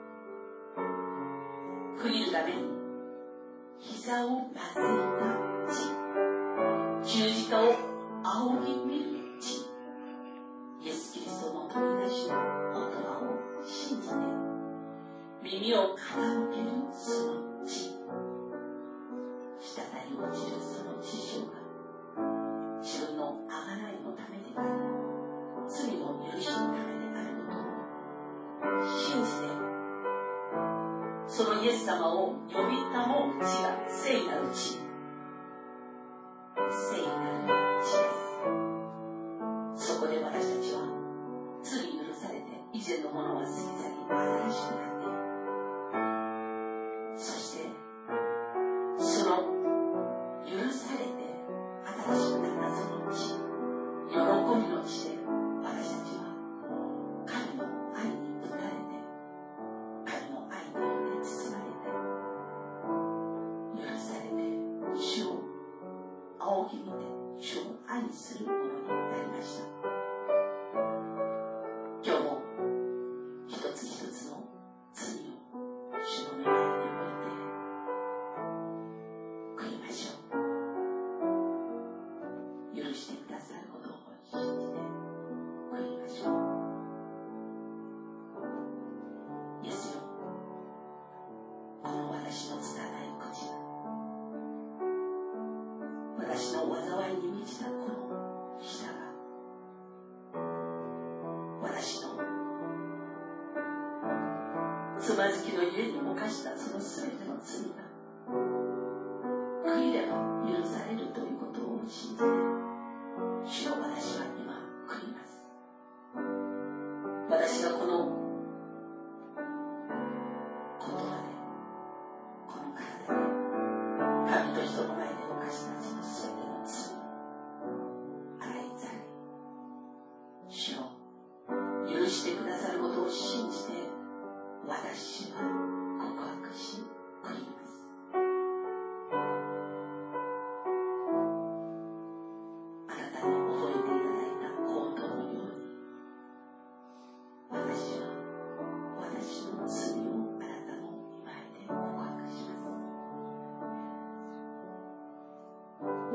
A: 悔いるために膝をまずいた血、十字架を仰ぎ見る血、イエス・キリストの取り出しの言葉を信じて耳を傾けるその血、滴り落ちるその血潮が自分の贖いのためであり、罪の許しのためであることを信じて、そのイエス様を呼びたもう血が聖なる血、聖なる血です。そこで私たちは罪許されて、以前のものは過ぎ去り新しくなっている。そしてその許されて新しくなったその血、喜びの血で私たちは神の愛に打たれて、神の愛によって包まれて、許されて主を仰ぎ見て主を愛するものになりました。今日も一つ一つの罪を主の御前に置いて悔いましょう。許してくださることを信じて悔いましょう。イエスよ、この私の拙い孤児が、私の災いに満ちたこの舌が、私のつまずきの家に犯したその全ての罪が悔いれば許されるということを信じて、主よ、私は今悔います。私がこの言葉で、この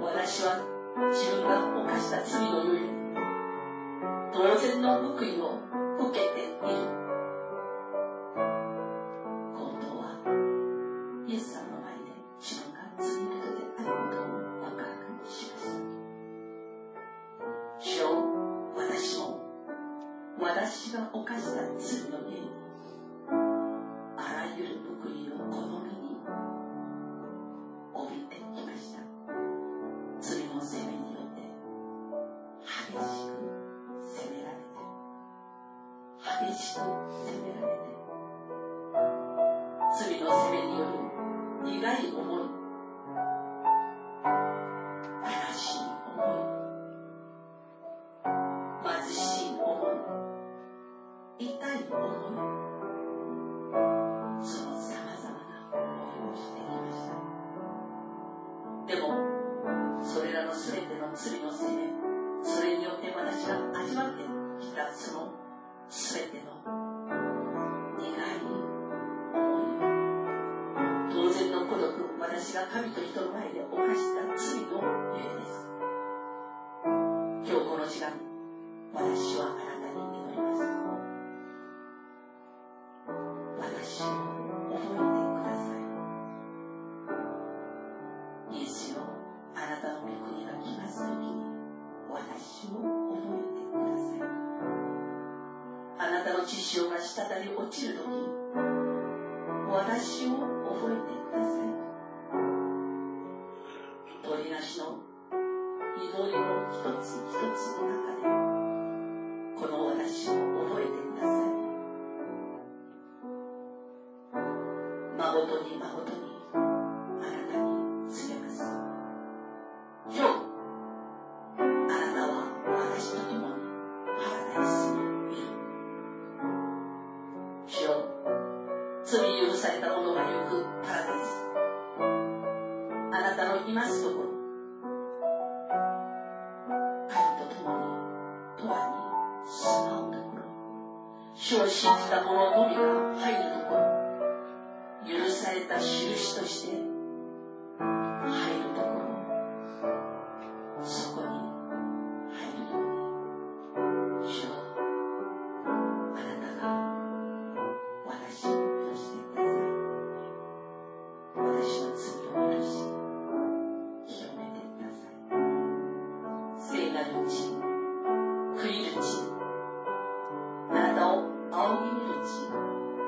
A: 私は自分が犯した罪の上に当然の報いを受けている。本当はイエス様の前で自分が罪人であることを告白しました。主よ、私も私が犯した罪の上にあらゆる報いをこの身に帯びてきました。罪の責めによって激しく責められて、激しく責められて、罪の責めによる苦い思い、悲しい思い、貧しい思い、痛い思い、そのさまざまな思いをしてきました。でもそれらのすべての罪の責め、それによって私が味わってきたそのすべての苦い思いは当然の孤独、私が神と人の前で犯した罪のゆえです。今日この時間、私はあなたに祈ります。私を覚えてください。イエスよ、あなたの御国が来ますときに私を覚えてください。あなたの血潮が滴り落ちるとき、私を覚えてください。鳥なしの祈りの一つ一つの中で、この私を覚えてください。誠に誠にあなたに告げます。今日あなたは私と共にパラダイスにいる。主よ、罪許された者が行くパラダイス、あなたのいますところ、神と共に永遠に住まうところ、主を信じた者のみが入るところ、許された印として入るところ、そこに入るように、主よ、あなたが私を許してください。私の罪を許し、清めてください。聖なる地、悔いる地、あなたを仰ぎ見る地、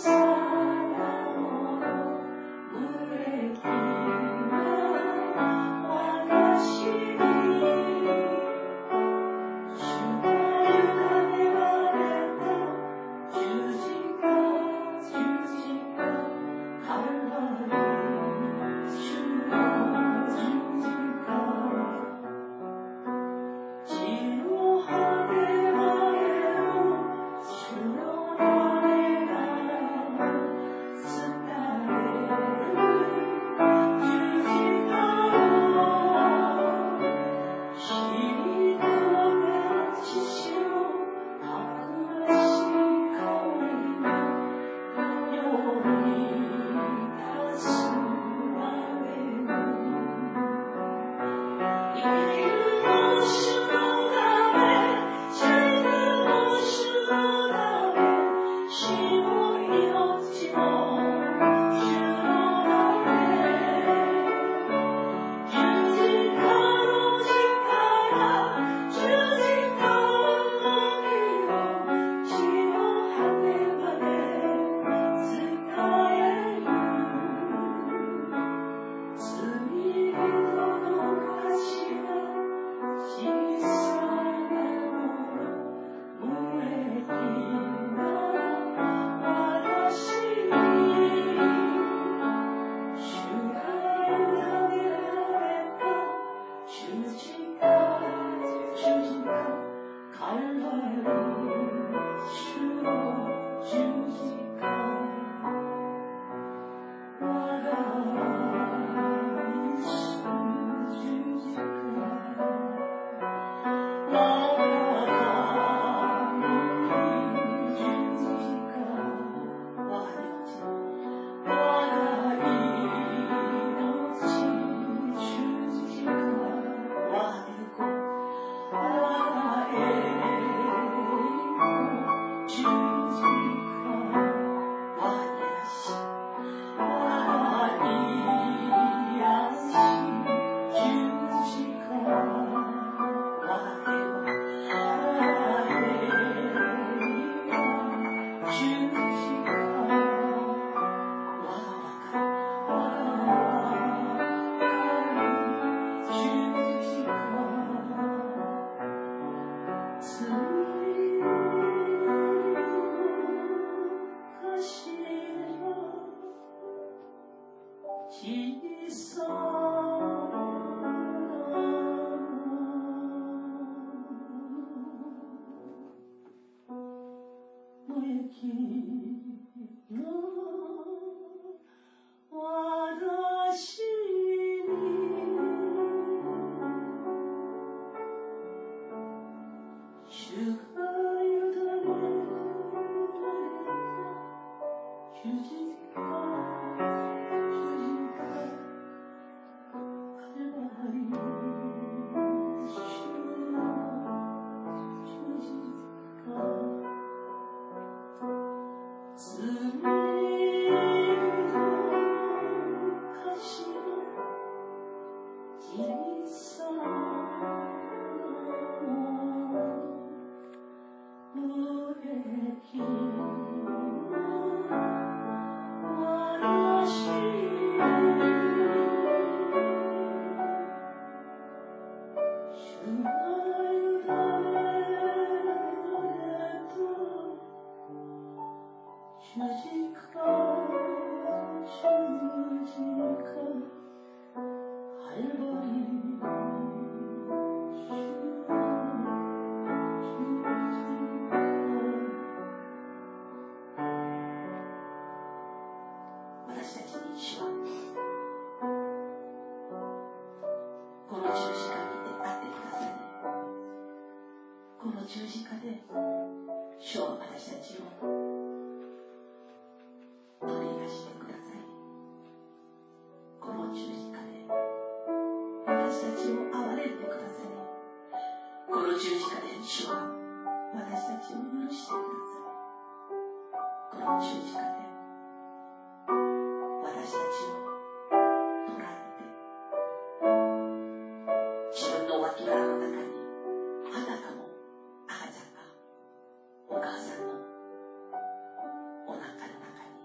A: お腹の中に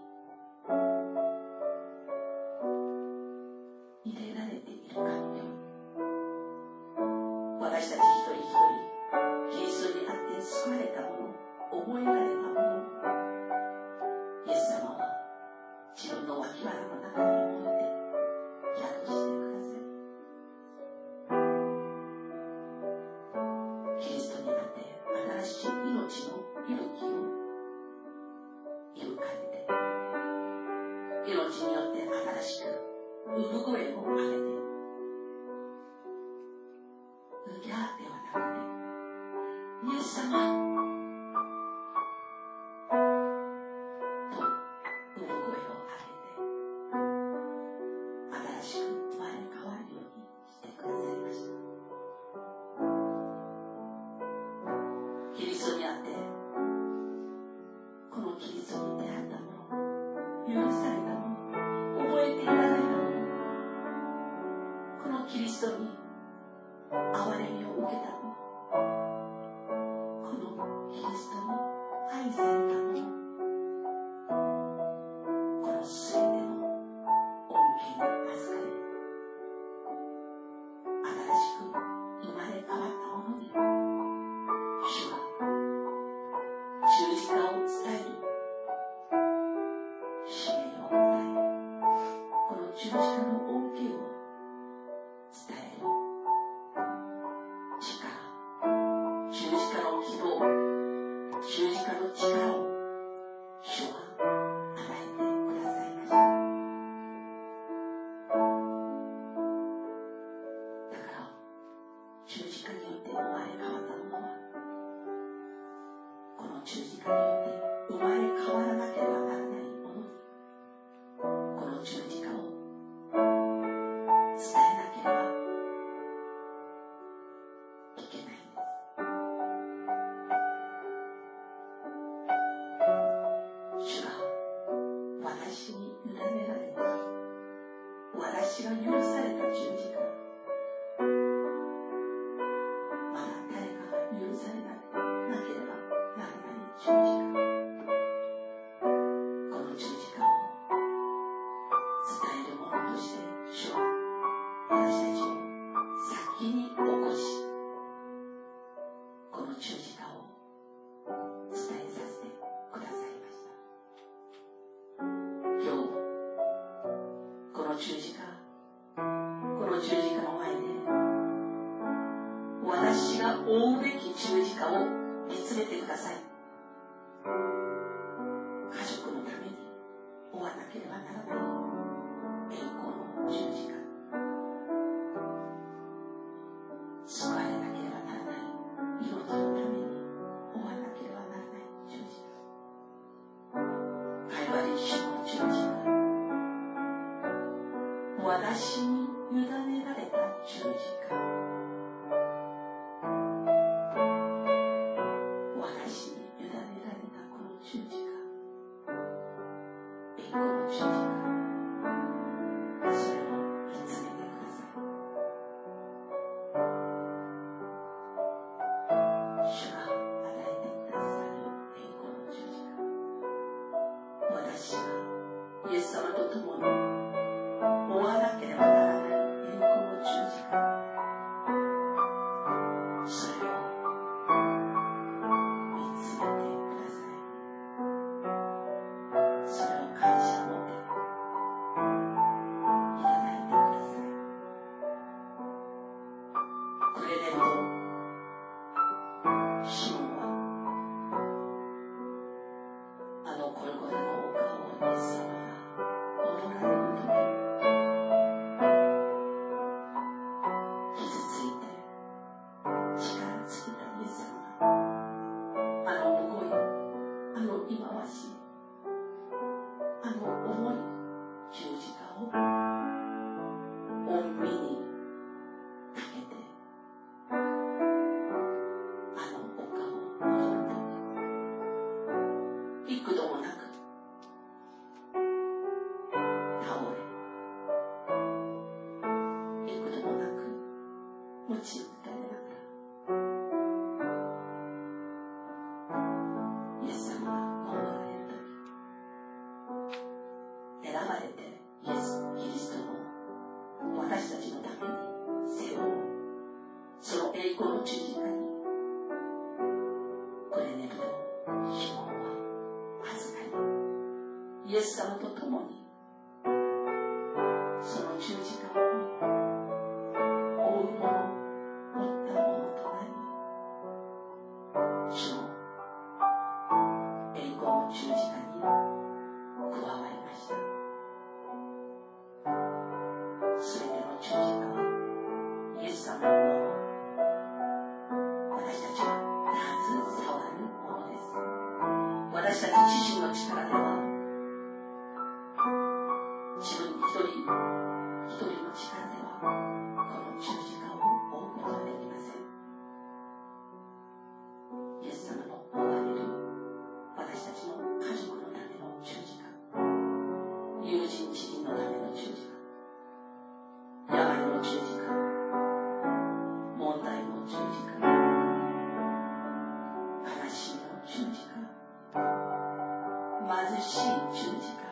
A: 自分の脇腹の中に置いて宿してください。キリストになって新しい命の息吹をいぶかれて、命によって新しく産声を上げて、うぎゃーではなくて、イエス様と産声を上げて、新しく生まれ変わるようにしてくださいました。キリストにあって、このキリストに出会ったもの、許されたもの、覚えていただいたもの、このキリストに憐れみを受けたもの、このキリストに愛されたもの、このすべての恩恵に預かり、新しく生まれ変わったものに、主は十字架を伝える使命を与え、この十字架の恩恵を伝える力、十字架の希望、十字架の力を主は与えてくださいました。だから十字架によって生まれ変わったものは、この十字架によって生まれ変わらなければならないものに、この十字架を伝えなければいけないんです。主が私に委ねられた、私が許された十字架、まだ誰かが許されなければならない十字架、この十字架を伝えるものとして主は私たちを先に起こし、この十字架を伝えさせてくださいました。今日もこの十字架の前で、私が追うべき十字架を見つめてください。家族のために追わなければならない栄光の十字架、救われなければならない命のために追わなければならない十字架、カイバリー主の十字架、私に委ねられた十字架、私に委ねられたこの十字架、栄光の十字架、それを見つめてください。主が与えてくださる栄光の十字架、私がイエス様と共に追わなければならない栄光の十字架、それを見つめてください。それを感謝を持っていただいてください。クレネルとシモンは、あのゴルゴダの丘をイエス様が踊られる時、傷ついて力尽きたイエス様が、あのむごい、あの忌まわしい、あの重い十字架を御身にかけて、あの丘を登るとき、幾度もなく倒れ、幾度もなく鞭打たれながら、イエス様が登られるとき、選ばれてイエス・キリストの私たちのために背負うその栄光の十字架に、クレネルとシモンは預かり、イエス様と共に自分一人一人の力ではこの十字架を追うことはできません。イエス様の追われる私たちの家族のための十字架、友人知人のための十字架、病の十字架、問題の十字架、悲しみの十字架、貧しい十字架、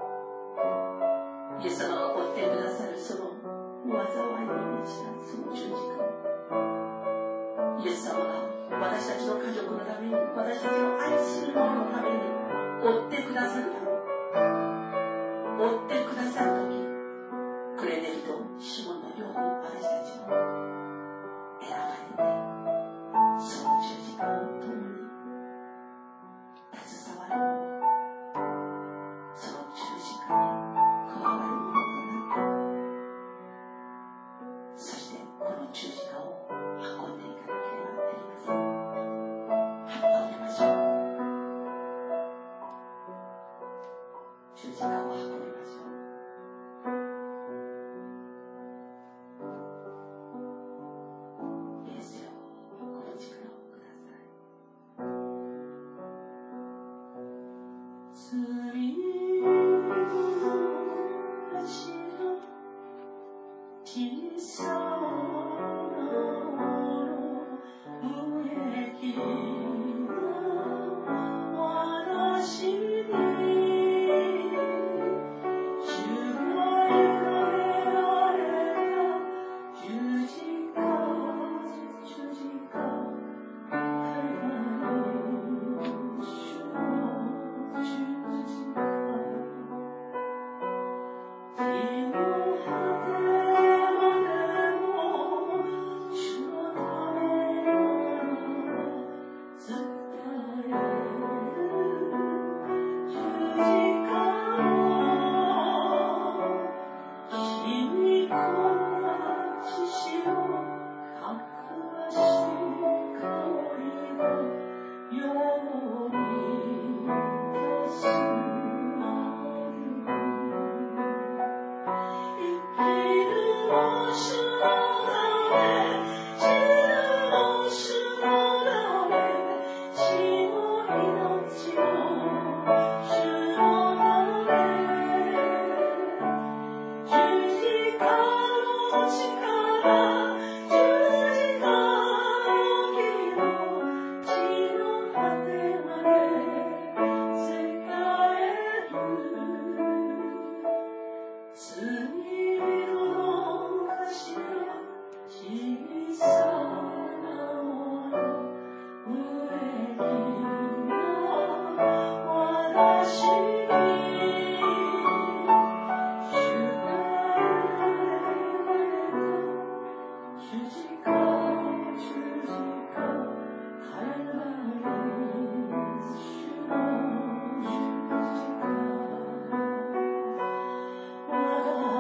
A: イエス様が追ってくださるその災いに満ちたその十字架を、イエス様が私たちの家族のために、私たちの愛する者のために追ってくださるために、追ってくださるとき、クレネリとシモンのように私たちも選ばれて、その十字架を共に携わる者、その十字架に加わる者となって、そしてこの十字架を運んでいかなければなりません。運びましょう。十字架を運びましょう。イエスよ、この力をください。罪私の小さな無益な私に主が描かれた十字架、十字架、カルバリ主の十字架、地の果てまでも主のためなら伝える十字架の染み込んだ血潮、かくわしい香りがよみ出すまで、生きるも主のため、死ぬも主のため、死の命も主のため、十字架の力、十字架の義を地の果てまで世界へ罪の頭小さなもの、無益な私に主が描かれた十字架、十字架、カルバリ主の十字架、私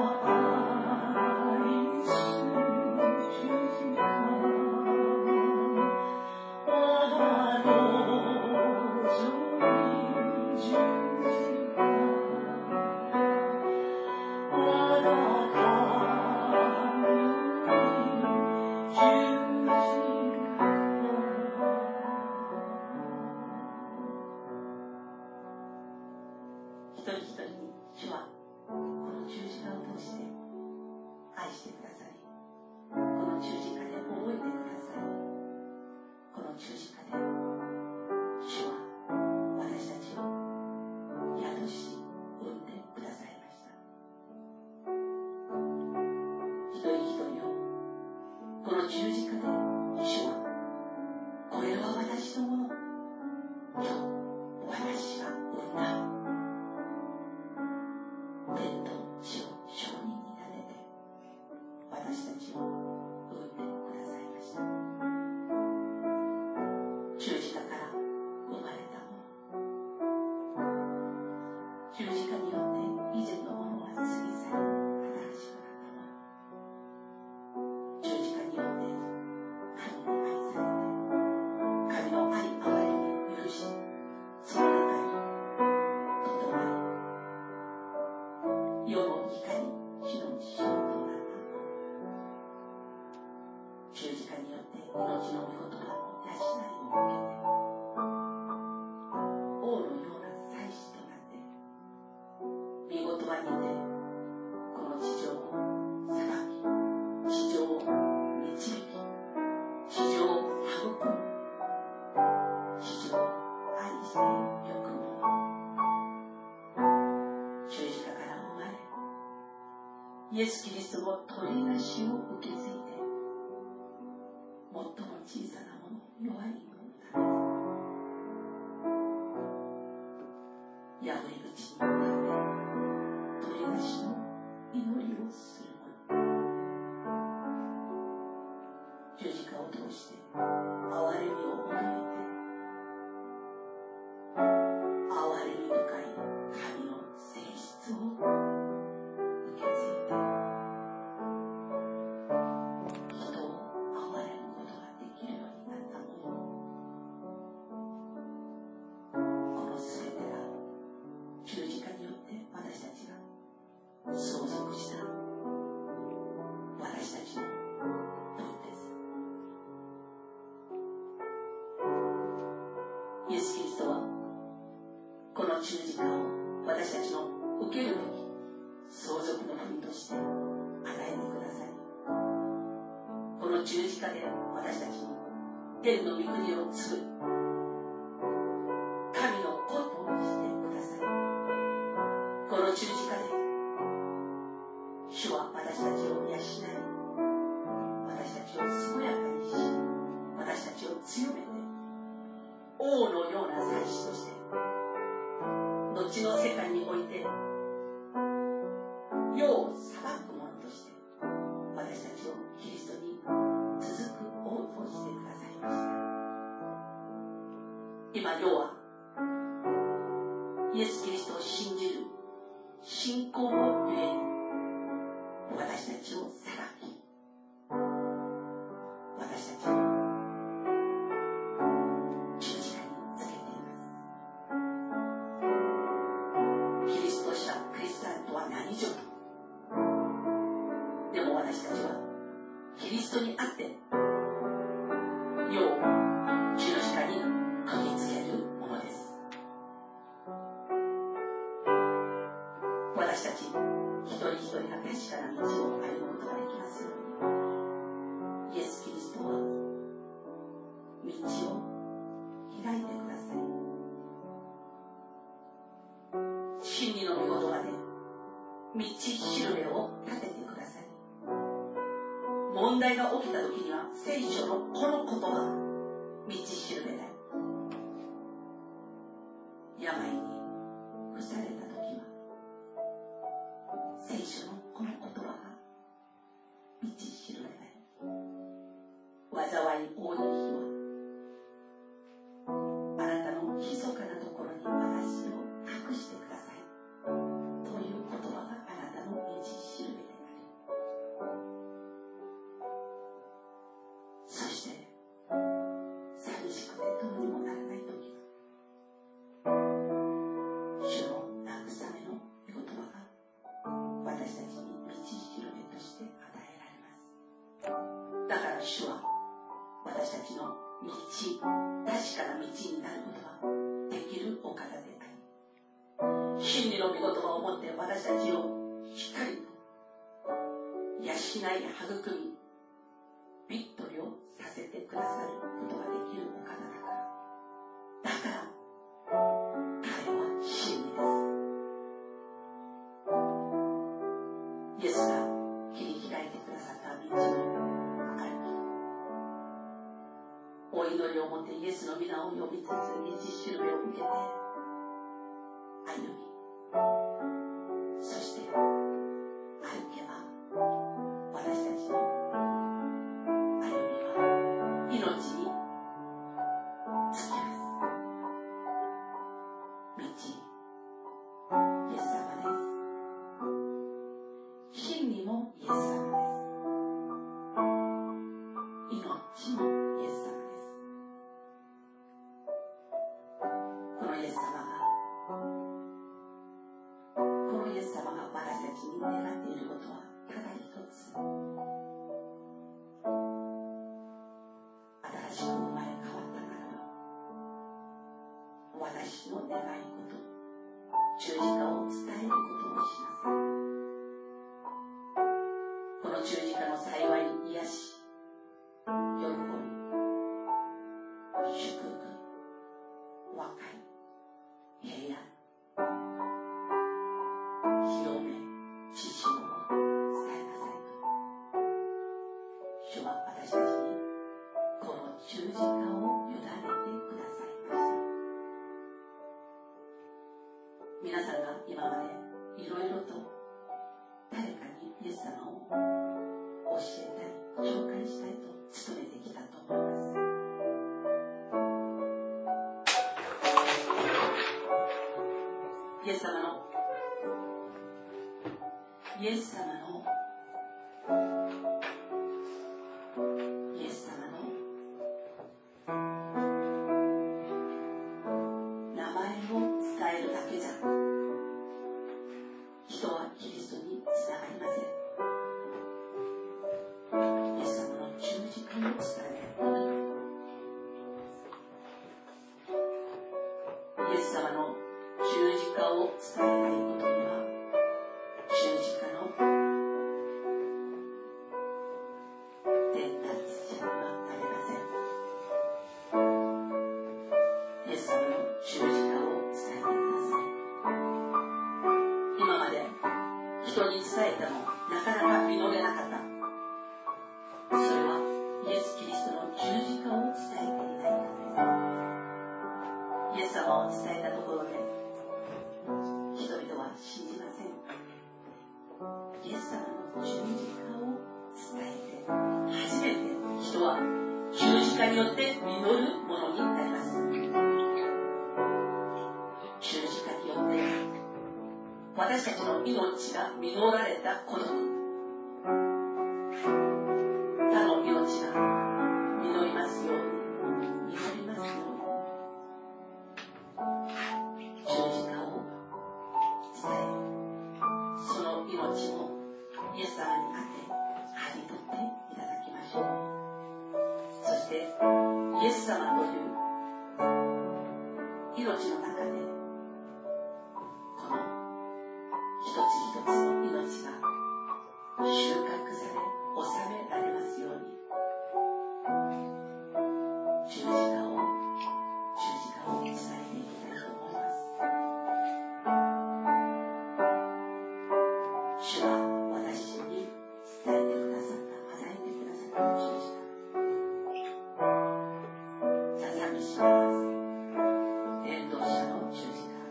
A: 世の光、火の塩となったもの。十字架によって命の御言葉の養いを受けて、王のような祭司となって、御言葉にてこの地上を裁き、地上を導き、地上を育む、地上を愛してよくも十字架から生まれ、イエス・キリストの取りなしを受け継いで、最も小さなもの、弱いもののために破り口に向かって取りなしの祈りをするもの。十字架を通して憐れみを求めて、憐れみ深い神の性質を受け継いで、人を憐れむことができるようになったもの。この全てが十字架によって私たちが相続した私たちの分です。イエス・キリストはこの十字架を私たちの受けるべき相続の分として与えてください。この十字架で私たちに天の御国を継ぐ神の子としてください。この十字架で主は私たちを養い、私たちを健やかにし、私たちを強めて、王のような祭司として、後の世界において世を裁く者として、私たちをキリストに続く王としてくださいました。今世はイエス・キリストを信じる信仰のゆえに私たちを裁き、私たちを十字架につけています。キリスト者クリスチャンとは何じゃと。でも私たちはキリストにあって世を十字架に釘付けるものです。私たち一人一人が確かな道を歩むことができますように、イエス・キリストは道を開いてください。真理の御言葉で道しるべを立ててください。問題が起きた時には聖書のこの言葉、道しるべだよ。病に伏された時は聖書のこの言葉が道しるべだよ。災い多い日はあなたの密かなところに私を隠してくださいという言葉があなたの道しるべである。そして寂しくてどうにもならない時は主の慰めの御言葉が私たちに道しるべとして与えられます。だから主は私たちの道、確かな道になることができるお方であり、真理の御言葉をもって私たちをしっかりと養い育み、ビットリをさせてくださることができるお方だから彼は真理です。イエスが切り開いてくださった道の歩き、お祈りをもってイエスの皆を呼びつつ道しるべを受けて歩み、そして歩けば私たちの歩みは命につきます。道、イエス様です。真理もイエス様です。命もイエス様です。このイエス様私の願い事、十字架を伝えることをしなさい。この十字架の幸い、癒し、喜び、祝福、和解、平安、広め、知識を伝えなさいと。主は私たちにこの十字架を委ねてくださいました。皆さんが今までいろいろと誰かにイエス様を教えたり紹介したいと努めてきたと思います。イエス様の名前を伝えるだけじゃ人はキリストにつながりません。イエス様の十字架を伝えること、イエス様の十字架を伝えないことには十字架の伝達者にはなれません。イエス様の十字架を伝えてください。今まで人に伝えてもなかなか実れなかった。それはイエス・キリストの十字架を伝えていないからです。イエス様を伝えたところで人々は信じません。イエス様の十字架を伝えて初めて人は十字架によって実るものになります。十字架によって私たちの命が実られた孤独、他の命が実りますように、実りますように、十字架を伝え、その命をイエス様にあて刈り取っていただきましょう。そしてイエス様という命の中でこの一つ一つの命が収穫され収められますように、十字架を伝えていきたいと思います。主は私に伝えてくださった、与えてくださった十字架、賛美します。伝道者の十字架。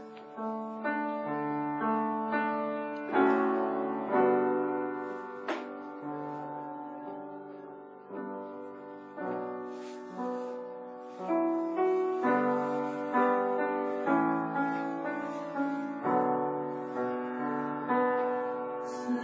A: 伝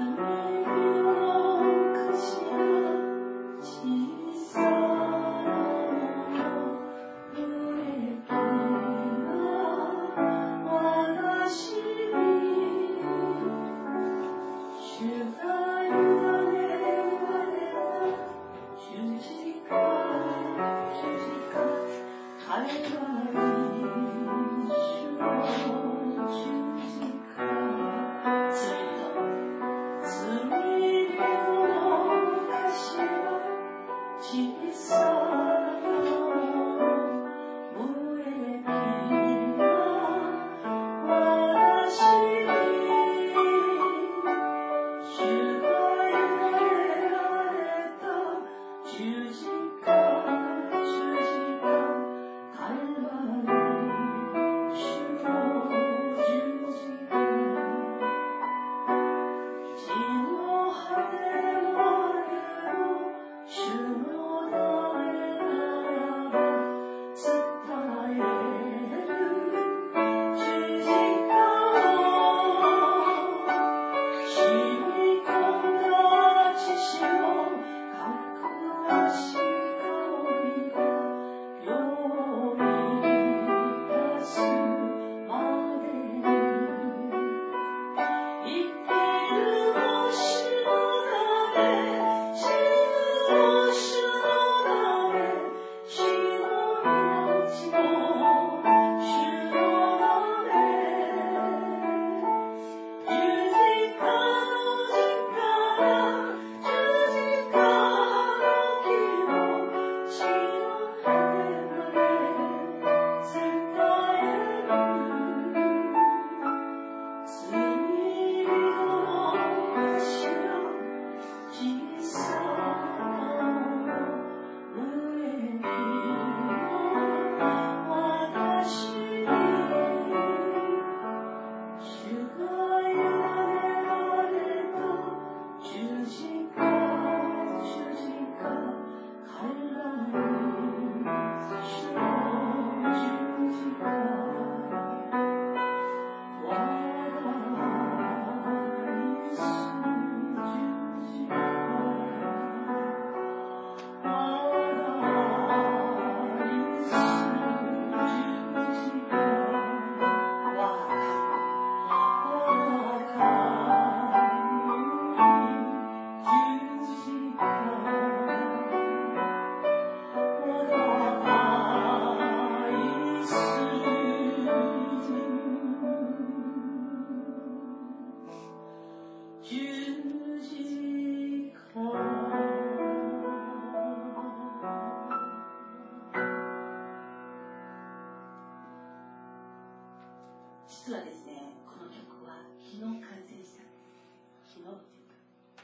A: 実はですね、この曲は昨日完成したんです。昨日っていうか、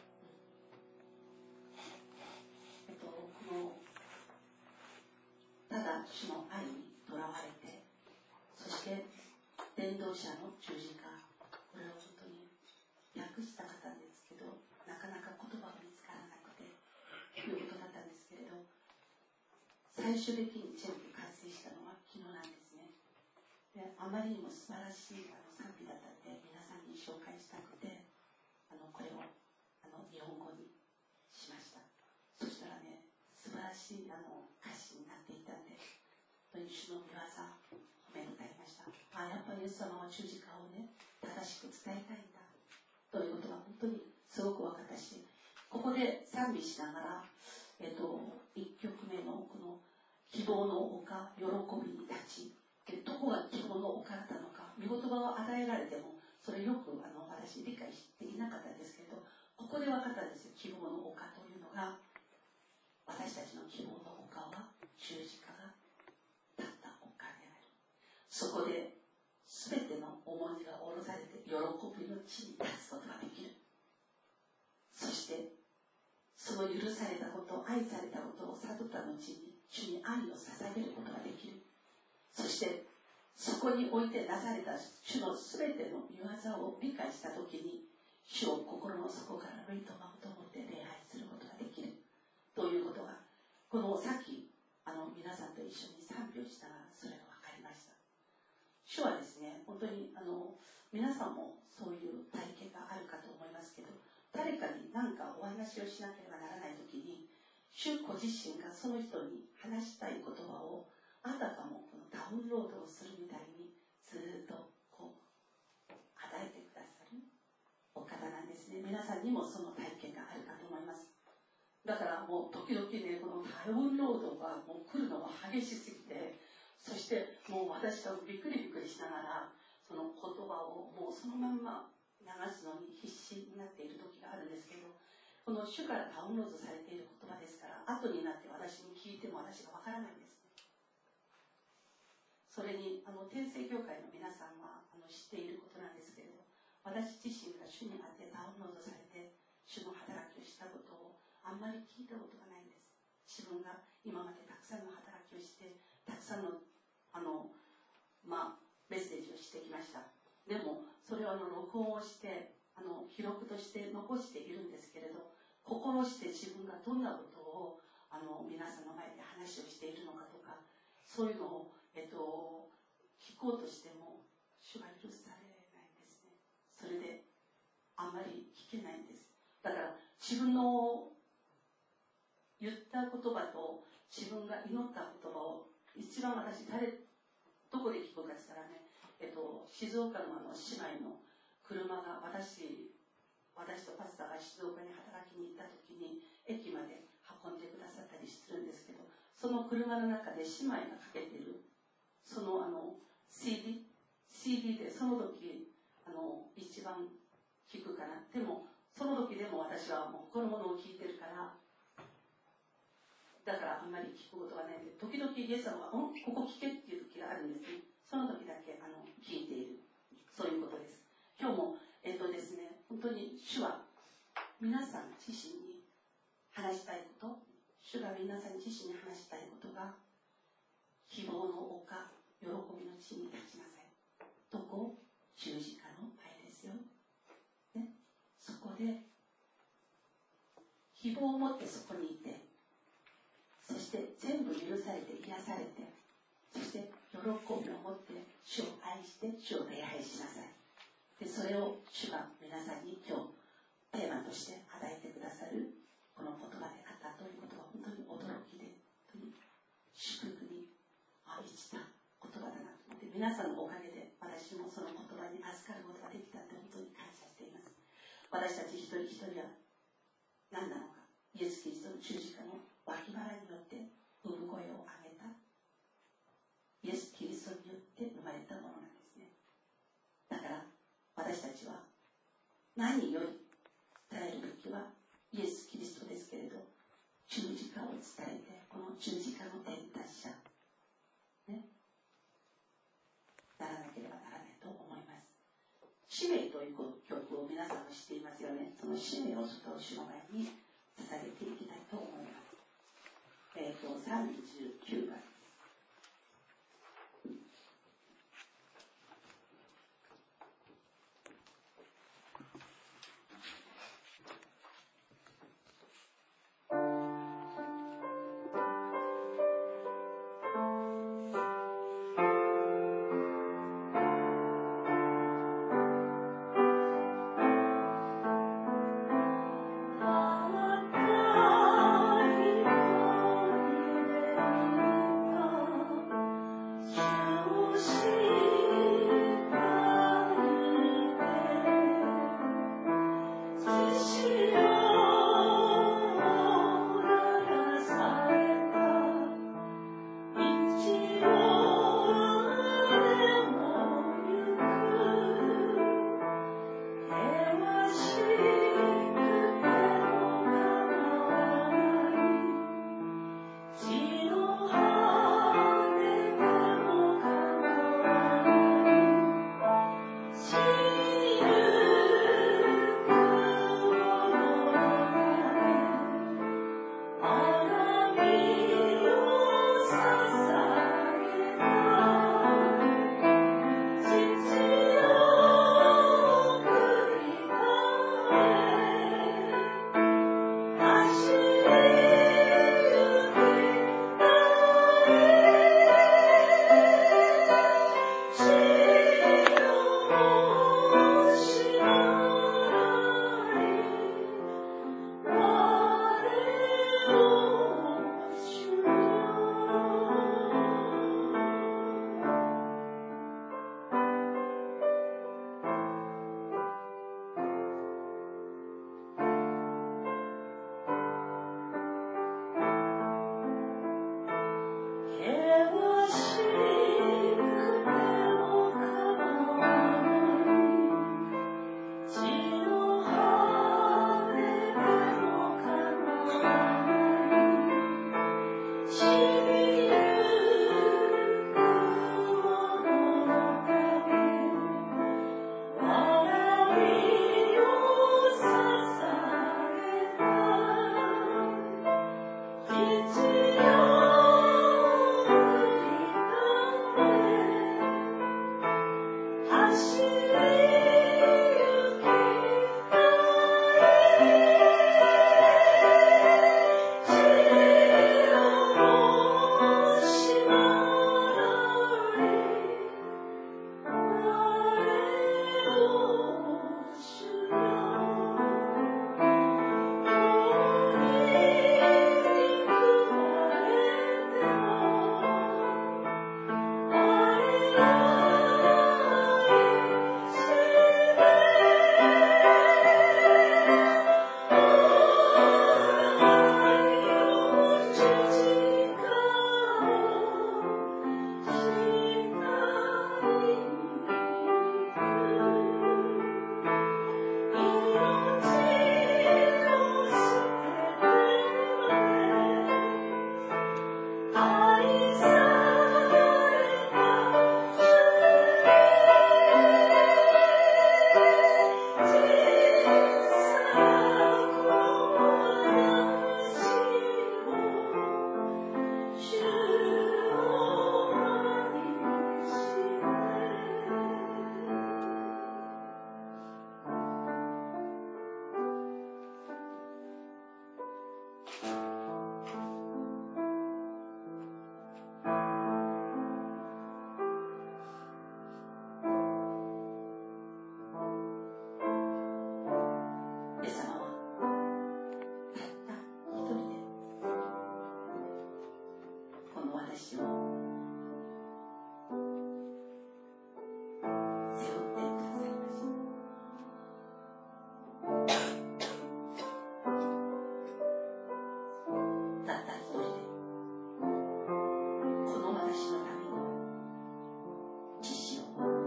A: このただ主の愛にとらわれて、そして伝道者の十字架、これを本当に訳したかったんですけど、なかなか言葉が見つからなくてということだったんですけれど、最終的に全部完成したのは昨日なんですね。で、あまりにも素晴らしい賛美だったので皆さんに紹介したくて、これを日本語にしました。そしたらね、素晴らしい歌詞になっていたんで、本当に主の御業褒めになりました。やっぱりイエス様は十字架をね、正しく伝えたいんだということが本当にすごく分かったし、ここで賛美しながら、1曲目のこの希望の丘、喜びに立ち、どこが希望の丘だったのか、御言葉を与えられてもそれよく私理解できなかったんですけど、ここで分かったんですよ。希望の丘というのが、私たちの希望の丘は十字架が立った丘である。そこで全ての重荷が下ろされて喜びの地に立つことができる。そしてその許されたこと、愛されたことを悟った後に主に愛を捧げることができる。そしてそこにおいてなされた主の全ての御業を理解したときに、主を心の底から類と舞うと思って礼拝することができるということが、このさっき皆さんと一緒に賛美をしながらそれが分かりました。主はですね、本当に皆さんもそういう体験があるかと思いますけど、誰かに何かお話をしなければならないときに、主ご自身がその人に話したい言葉をあたかもこのダウンロードをするみたいにずっとこう与えてくださるお方なんですね。皆さんにもその体験があるかと思います。だからもう時々ね、このダウンロードがもう来るのが激しすぎて、そしてもう私がびっくりしながら、その言葉をもうそのまんま流すのに必死になっている時があるんですけど、この主からダウンロードされている言葉ですから、後になって私に聞いても私がわからないんですね。それに天聖教会の皆さんは知っていることなんですけれど、私自身が主にあってダウンロードされて主の働きをしたことをあんまり聞いたことがないんです。自分が今までたくさんの働きをして、たくさんのメッセージをしてきました。でもそれを録音をして記録として残しているんですけれど、心して自分がどんなことを皆さんの前で話をしているのかとか、そういうのを、聞こうとしても主が許されないんですね。それであんまり聞けないんです。だから自分の言った言葉と自分が祈った言葉を一番私どこで聞くかって言ったらね、静岡の姉妹の車が私とパスタが静岡に働きに行った時に駅まで運んでくださったりするんですけど、その車の中で姉妹がかけているそのCD でその時一番聞くかな。でもその時でも私はもうこのものを聞いてるから、だからあんまり聞くことがないんで、時々イエス様がここ聞けっていう時があるんですね。その時だけ聞いている、そういうことです。今日もですね、本当に主は皆さん自身に話したいこと、主が皆さん自身に話したいことが、希望の丘、喜びの地に立ちなさい。どこ？十字架の前ですよ、ね、そこで希望を持ってそこにいて、そして全部許されて癒されて、そして喜びを持って主を愛して主を礼拝しなさい。でそれを主が皆さんに今日テーマとして与えてくださるこの言葉であったということは本当に驚きで、本当に祝福に満ちた言葉だなと思って、皆さんのおかげで私もその言葉に預かることができたって本当に感謝しています。私たち一人一人は何なのか、イエス・キリストの十字架の脇腹によって産声を上げたイエス・キリストによって生まれたものなんですね。だから私たちは何より時はイエス・キリストですけれど、十字架を伝えて、この十字架の伝達者、ね、ならなければならないと思います。使命という曲を皆さんも知っていますよね。その使命をちょっと主の前に捧げていきたいと思います。39番。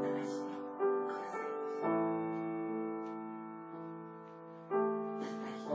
A: 一人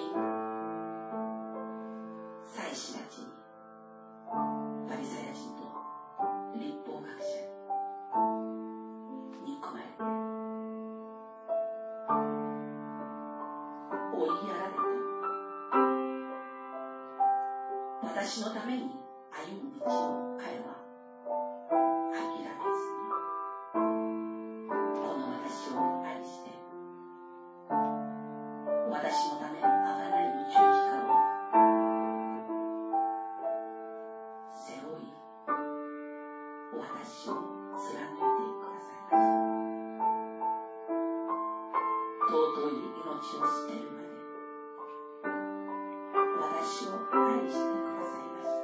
A: 祭司たちに、パリサイ人と律法学者に憎まれて追いやられても、私のために歩む道を彼は諦めずに、この私を愛して私のための贖いの十字架を背負い、私を貫いてくださいました。尊い命を捨てるまで私を愛してくださいました。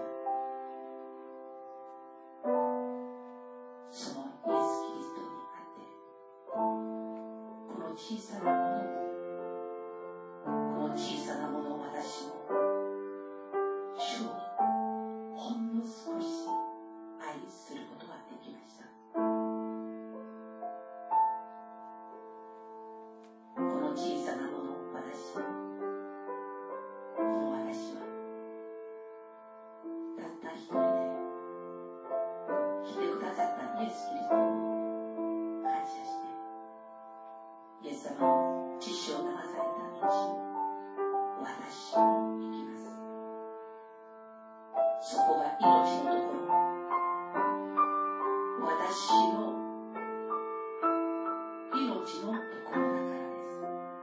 A: そのイエス・キリストにあって、この小さなものを私も主をほんの少し愛することができました。この小さなものを私はたった一人で来てくださったイエス・キリストを感謝して、イエス様の血潮を流された道を私も行きます。そこが命のところ、私の命のところだからです。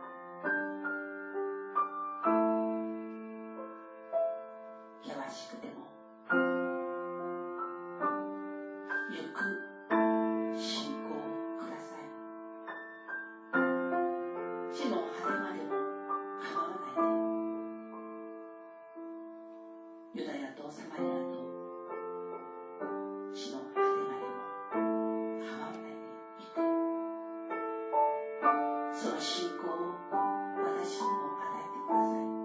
A: 険しくても行く信仰をください。地の果てまでも構わないで、ユダヤとサマリアと地の果てまでも構わないで行く。その信仰を私にも与えてください。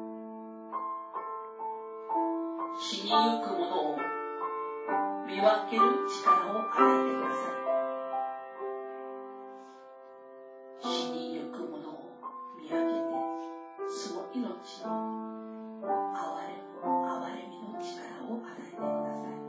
A: 死にゆくものを見分ける力を与えてください。死にゆくものを見分けて、その命の憐れみの力を与えてください。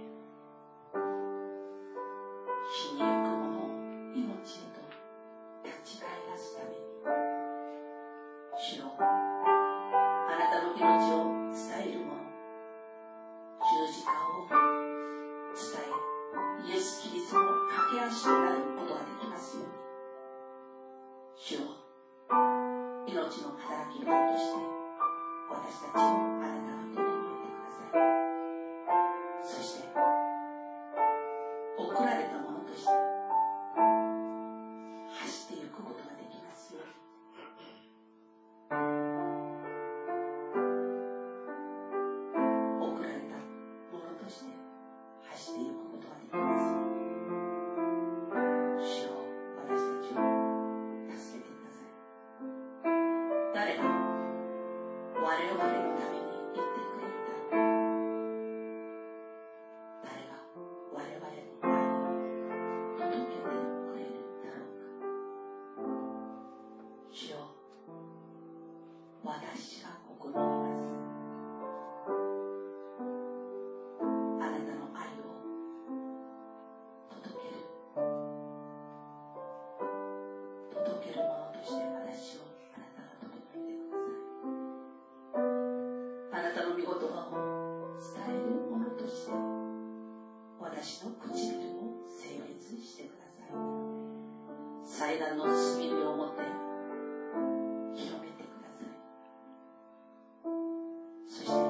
A: 死にゆくものを命へと立ち返らすために、主よ、あなたの命を伝える者、十字架を伝え、イエス・キリストの架け橋となることができますように、主よ、命の働きの場として私たちをあなたが整えてください。そして送られたものとして走っていくことができますように、送られたものとして走っていくことができますように、主よ、私たちを助けてください。誰が我々のために言ってくれるだろう。誰が我々の愛を届けてくれるだろうか。主よ、私がここにいます。あなたの愛を届けるものとして私をあなたが整えてください。あなたの御言葉を伝えるものとして私の唇を清潔してください。祭壇の炭火を持って広めてください。そして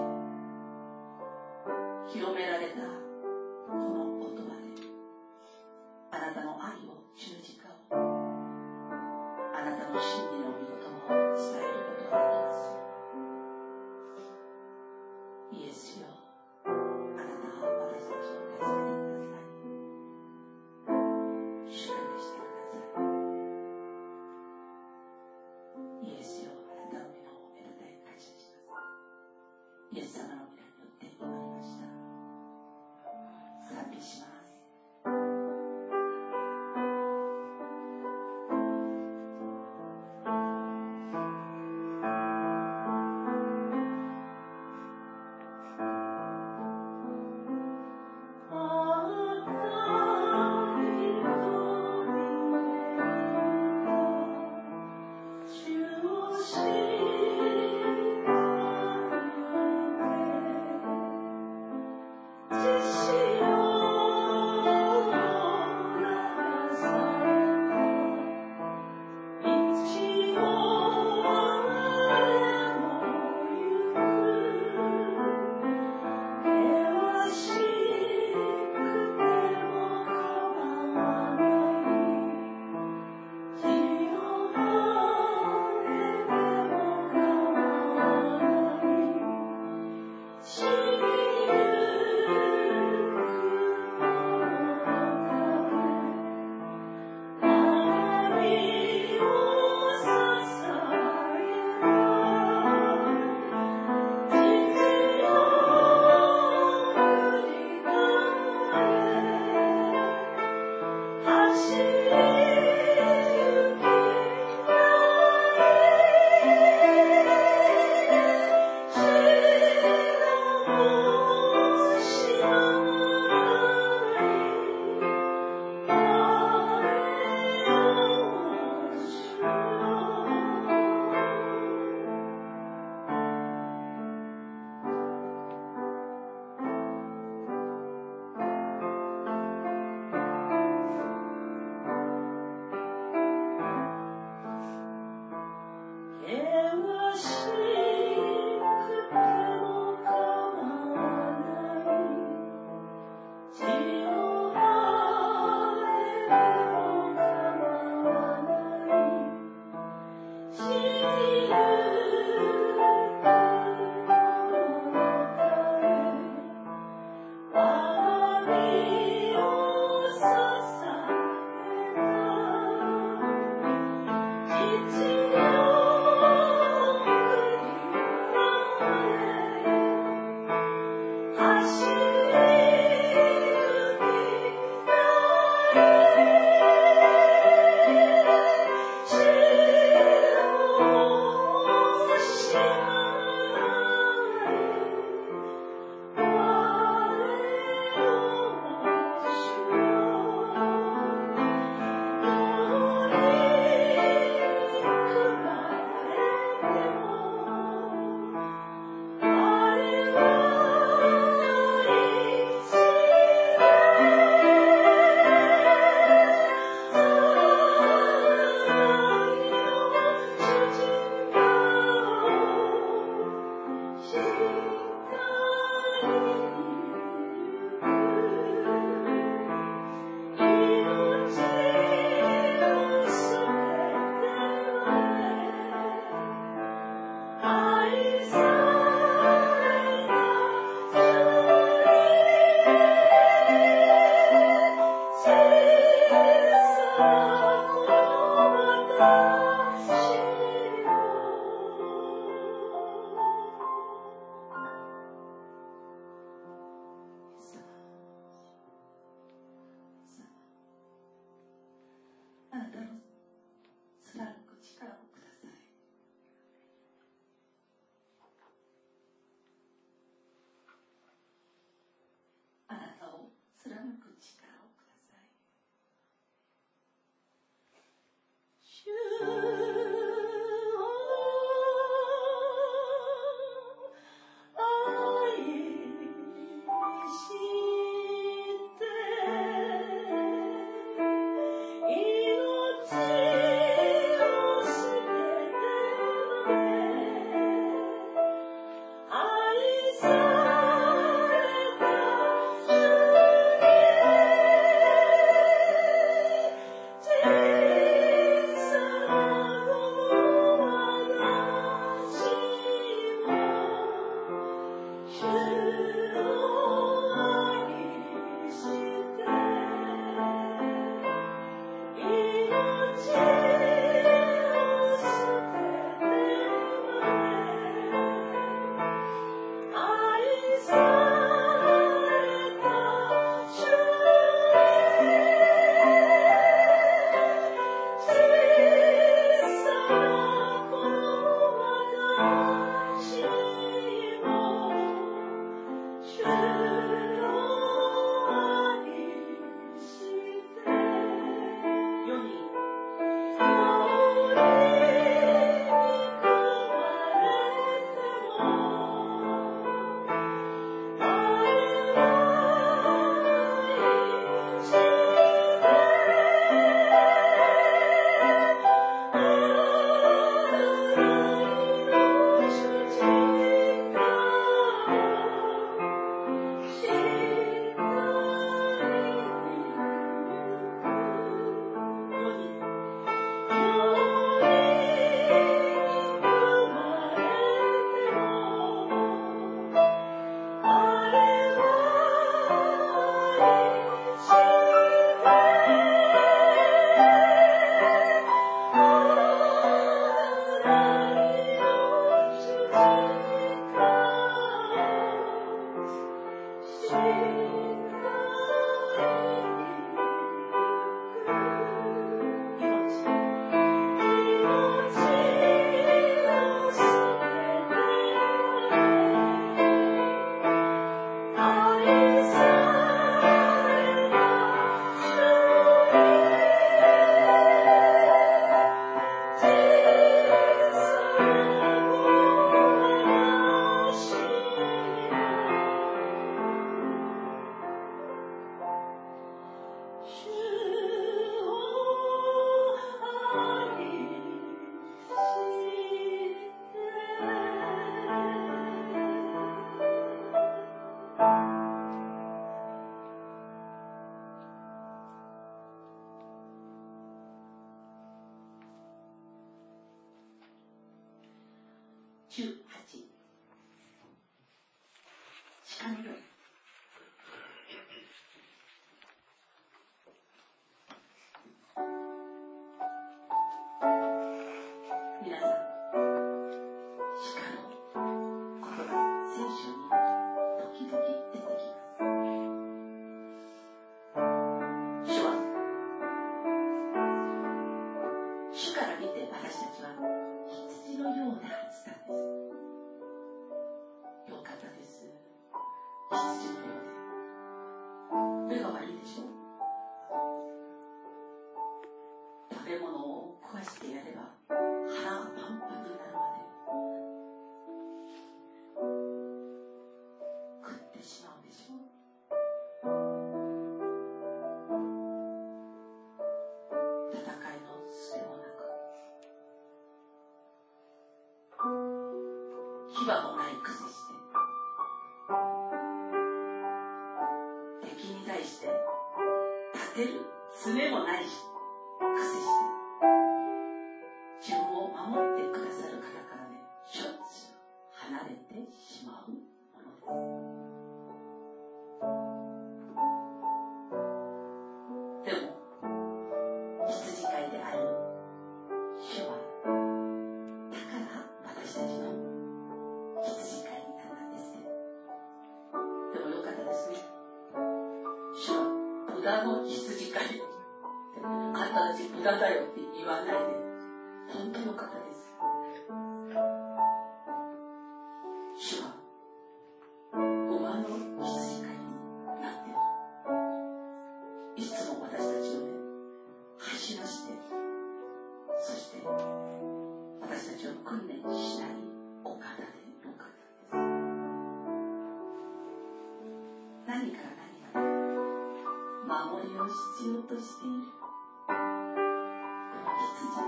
A: 広められたこの言葉であなたの愛を、十字架を、あなたの真理の御言葉を伝えることができますように。イエスよ、あなたは私たちを助けてください。主が許してください。イエスよ、あなたの皆をめでたい感謝します。イエス様の皆によって祈りました。賛美します。 羊牙もないくせして敵に対して立てる爪もないくせして自分を守ってくださる方からね、しょっちゅう離れてしまうものです。でも羊飼いである主はだから私たちの羊飼いになったんですね。でもよかったですね。主は無駄の羊飼い、あんたたち無駄だよって言わないで、本当の方です。主は馬の羊飼いになっていつも私たちをね、走らして、そして私たちを訓練しないお方でよかったです。何から何まで守りを必要としているこの羊、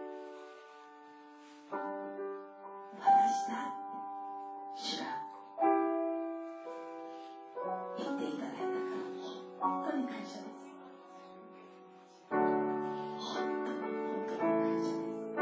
A: 私だって主が言っていただいたから本当に感謝です。本当に感謝です。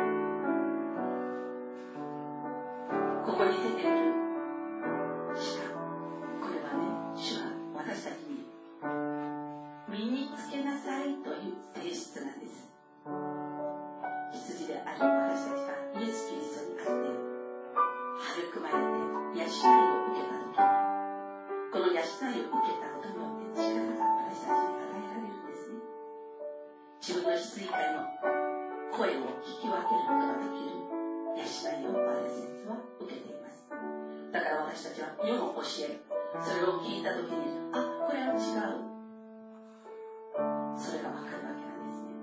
A: ここに出ている鹿、これはね、主が私たちに身につけなさいという性質なんです。羊である私たちがイエス・キリストにあって育まれて養いを受けたときに、この養いを受けたことによって力が私たちに与えられるんですね。自分の羊飼いの声を聞き分けることができる養いを私たちは受けています。だから私たちは世の教え、それを聞いたときに、あ、これは違う、それが分かるわけなんですね。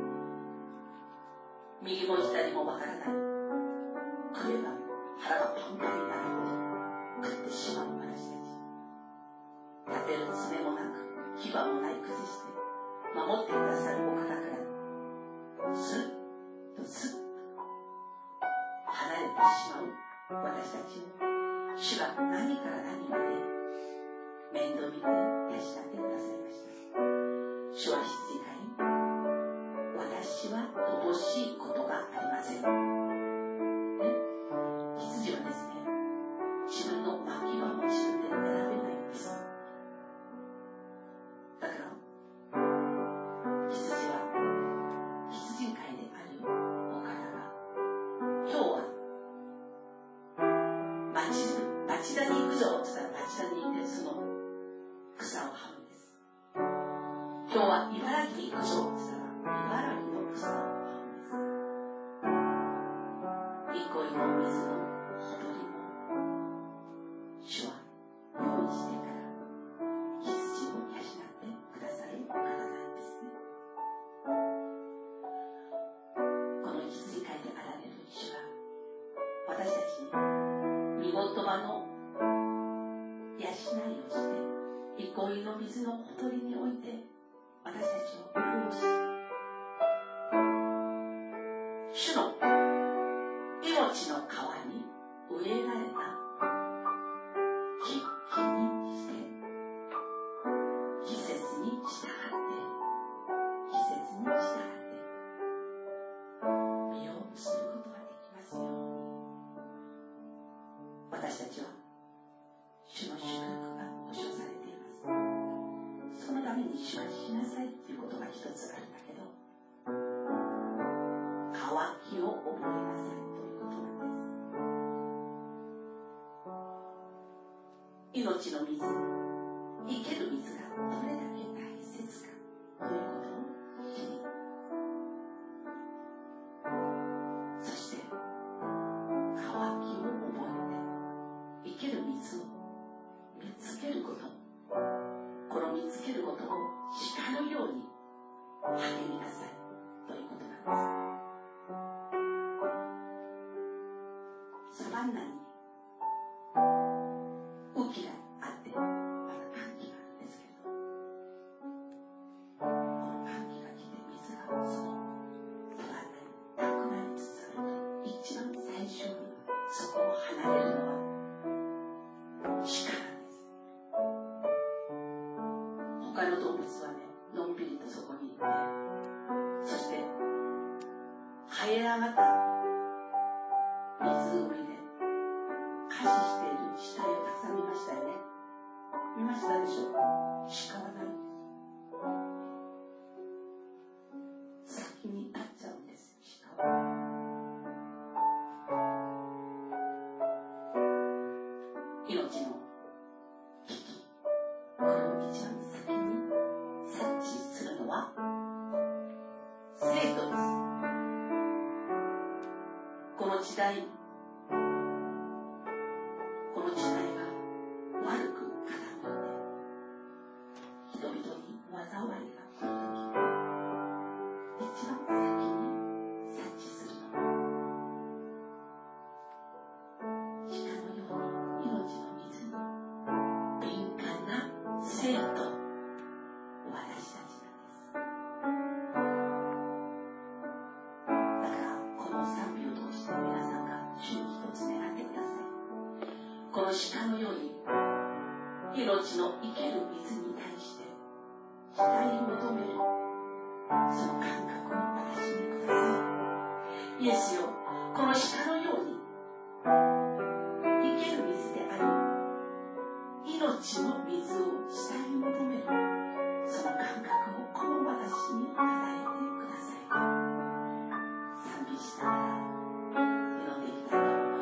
A: 右も左も分からない、食えば腹がパンパンになるほど食ってしまう私たち、立てる爪もなく牙もないくせして守ってくださるお方からスッとスッと離れてしまう私たちを主が何から何まで面倒見て養ってくださいました。主は羊飼い、私は乏しいことがありません、ね、羊はですね、自分の牧場を自分で選べないんです。だから羊は羊飼いであるお方が今日は町田に行くぞって言ったら町田に行ってその草をはむんです。今日は茨城に行くぞって言ったら茨城の草をはむんです。憩いの水のほとりも主は用意してから羊を養ってくださるお方なんですね。この羊飼いであられる主が私たちに御言葉の養いをして憩いの水のほとりにおいて私たちを潤し、主の命の川に植えられた木にして季節に従って実を結ぶことができますように、私たちは主の祝福が保証されています。そのために主はしなさいということが一つあるんだけど、渇きを覚えなさいということなんです。命の水、生ける水がどれだけ大切かということを知り、そして渇きを覚えて生ける水を見つけること、この見つけることを叱るように励みなさいということなんです。サバンナに雨季があってまた乾季があるんですけれど、 あなた湖で餓死している死体をたくさん見ましたよね。見ましたでしょう。鹿はないんです。先に立っちゃうんです。鹿は命の危機、これを一番先に察知するのは生徒です。この時代、この時代が悪く傾いて人々に災いが来るとき、一番先に察知するのは鹿のように命の水に敏感な生徒、私たちなんです。だからこの賛美を通して皆さんが主に一つ願ってください。この鹿のように命の生ける水に対して期待求めるその感覚を私にください。イエスよ、この鹿のように生ける水であり命の水を期待求めるその感覚をこの私に与えてください。賛美しながら祈っていきたいと思います。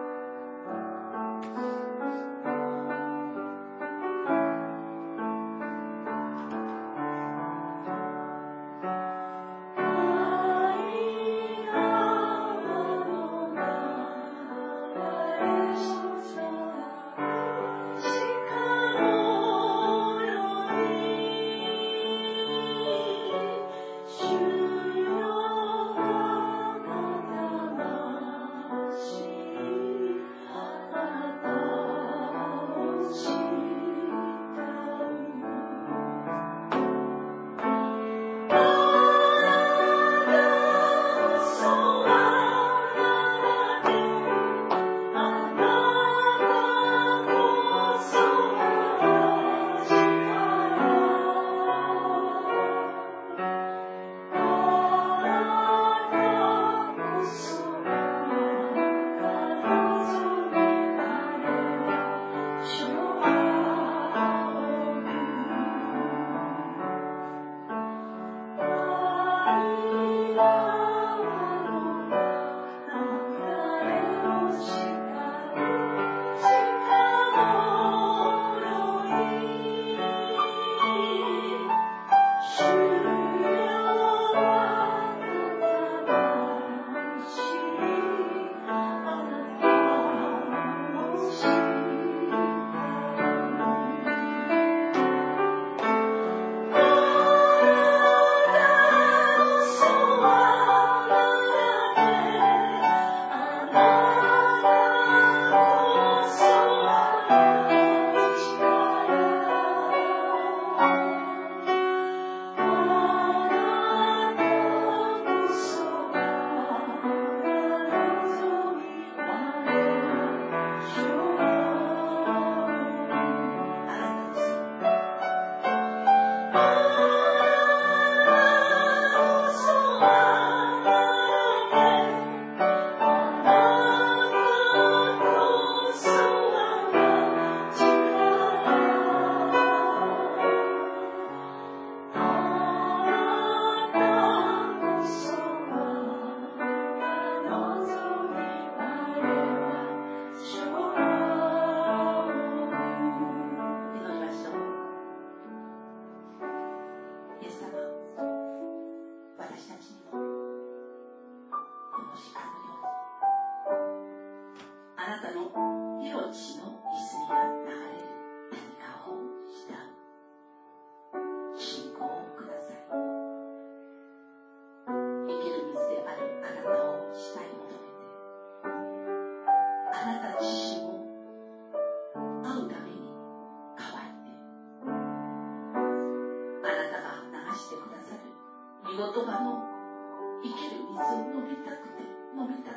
A: 御言葉の生ける水を飲みたくて乾いて、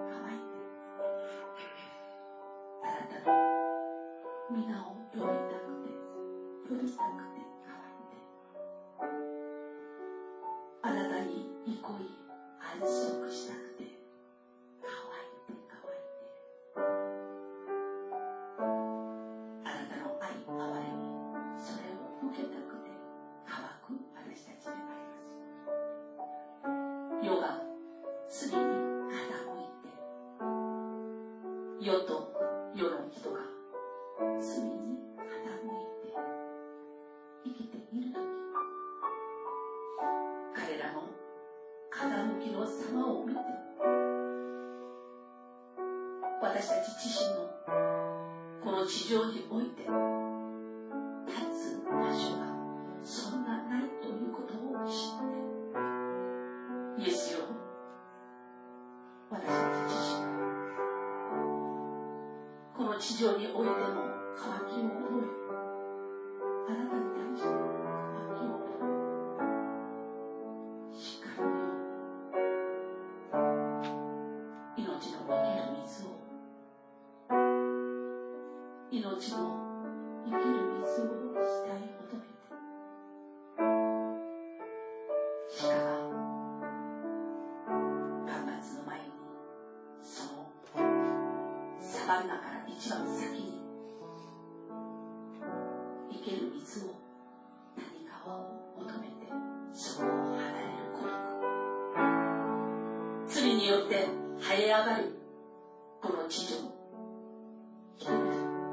A: あなたの皆を呼びたくて乾いて、あなたに憩い安息したく世の人が罪に傾いて生きているとき、彼らの傾きの様を見て、私たち自身のこの地上において立つ場所がそんなないということを知って、イエスよ、私たち自身がこの地上においても渇きを覚え、あなたに対して渇きを覚え、しかるように命の生ける水を、命の生ける水をしたい求めて、鹿が干ばつの前にそのサバンナから一番先に生ける水を、谷川を求めてそこを離れる孤独、罪によって生え上がるこの地上、人々、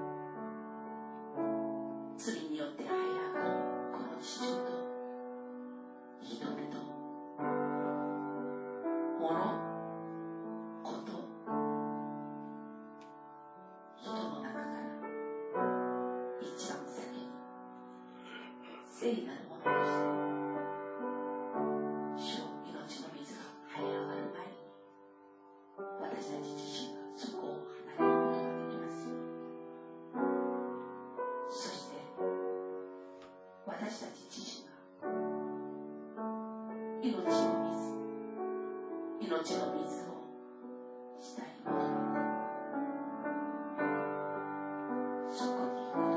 A: 罪によって生え上がるこの地上と人々、物、こと、人の中から一番先に聖なるものとして主の命の水が生え上がる前に、私たち自身がそこを離れることができますように。そして私たち自身が命の水を下に求めて、そこに行くと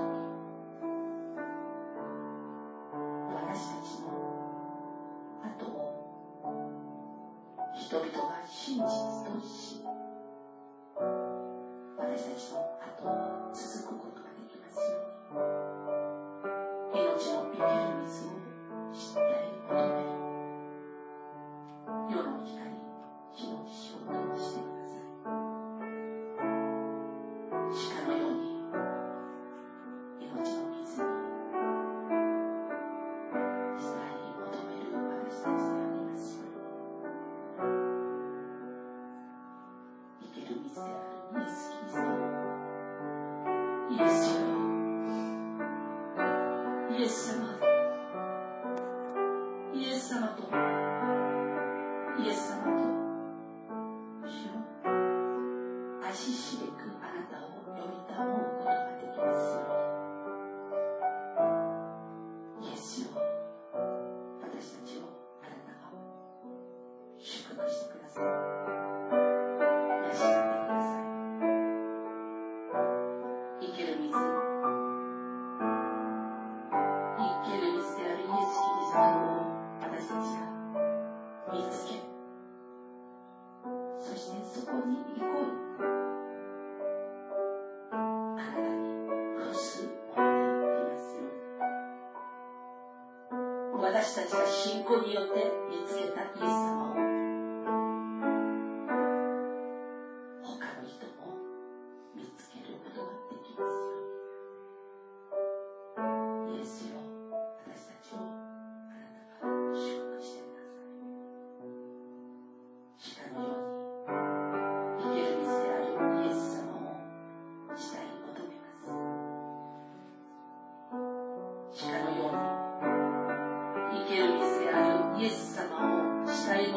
A: き、私たちの後を人々が真実とし、私たちの後を続くことができますように、命の生ける水を知ったり求める世の光、火の仕事をしてください。鹿のように命の水にしたり求める私たちでありますように、生ける水であるイエス・キリストを、イエスよ、イエス様、イエス様とイエス様と主よ、足しげくあなたを呼びたもうことができますように、イエスよ、私たちをあなたが祝福してください、養ってください。生ける水、生ける水であるイエス・キリストを私たちが見つけ、そしてそこに行こう、あなたに伏すものでありますように、私たちが信仰によって見つけたイエス様を他の人も見つけることができますように、イエスよ、私たちをあなたが祝福してください。鹿のように生ける水であるイエス様を下に求めます。鹿のように生ける水であるイエス様を下に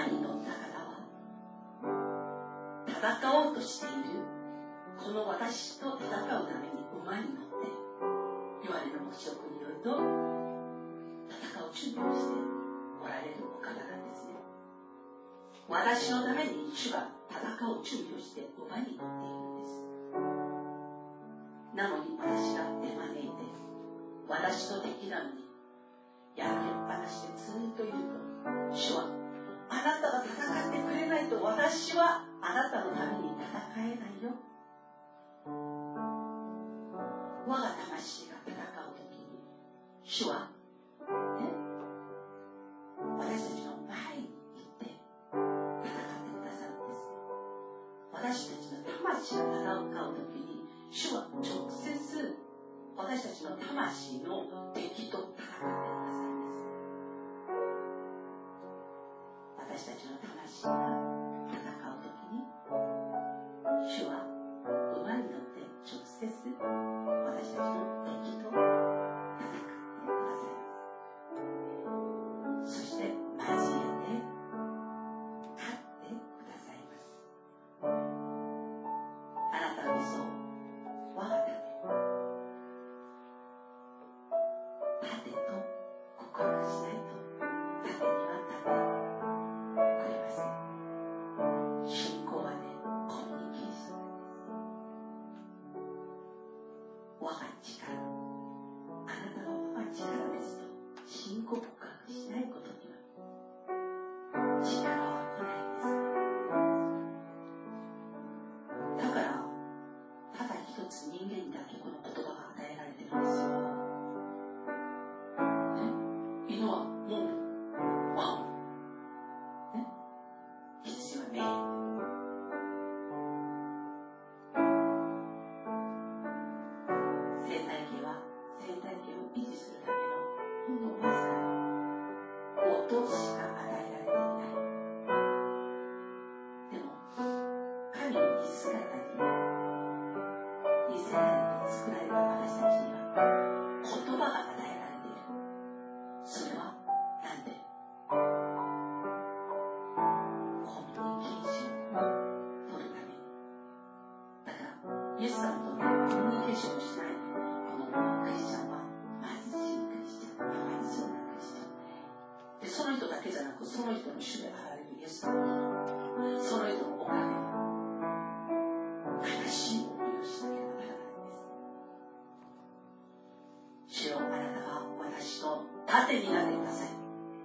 C: 馬に乗った方は戦おうとしているこの私と戦うために馬に乗ってヨハネの黙示録によると戦う準備をしておられるお方なんですね。私のために主が戦う準備をして馬に乗っているんです。なのに私が手招いて私と敵なのにやられっぱなしでずっといると、主はあなたが戦ってくれないと私はあなたのために戦えないよ。我が魂が戦うときに主は私たちの前に行って戦ってくださるんです。私たちの魂が戦うときに主は直接私たちの魂の敵と戦ってくださるんです。私たちの魂が戦うときに主は馬に乗って直接私たちの敵と戦ってくださいます。そして交えて勝ってくださいます。あなたの理想、我が盾と告白しないと盾には立てくれません。信仰はね、コミュニケーションなんです。我が力、あなたが我が力ですと信仰告白しないことには力は来ないんです。だからただ一つ人間にだけこの言葉が与えられてるんですよ。犬はもうワン、羊はメイン。生態系は生態系を維持するためのほんのわずかな音しか与えられていない。でも神の似姿に似せられて作られた私たちには言葉が与えられている。それはなんでコミュニケーションを取るために。だからイエス様とねコミュニケーションをしないこのクリスチャンは貧しいクリスチャン、弱いそうなクリスチャンで、その人だけじゃなくその人の主であられるイエス様にその人のおかげで悲しい思いをしなければならないんです。主よ、あなたが私の盾になってください。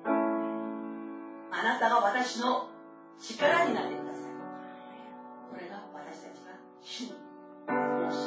C: あなたが私の力になってください。これが私たちが主に申し上げることです。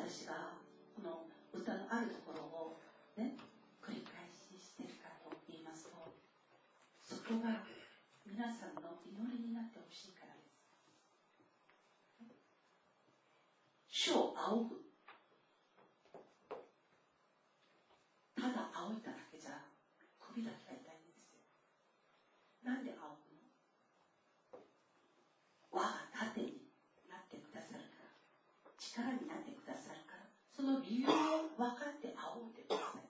C: 私がこの歌のあるところをね繰り返ししているかと言いますと、そこが皆さんの祈りになってほしいからです。主を仰ぐ、ただ仰いだだけじゃ首だけが痛いんですよ。なんで仰ぐの？我が盾になってくださるから、力になってくださるから、その理由を分かって仰いでください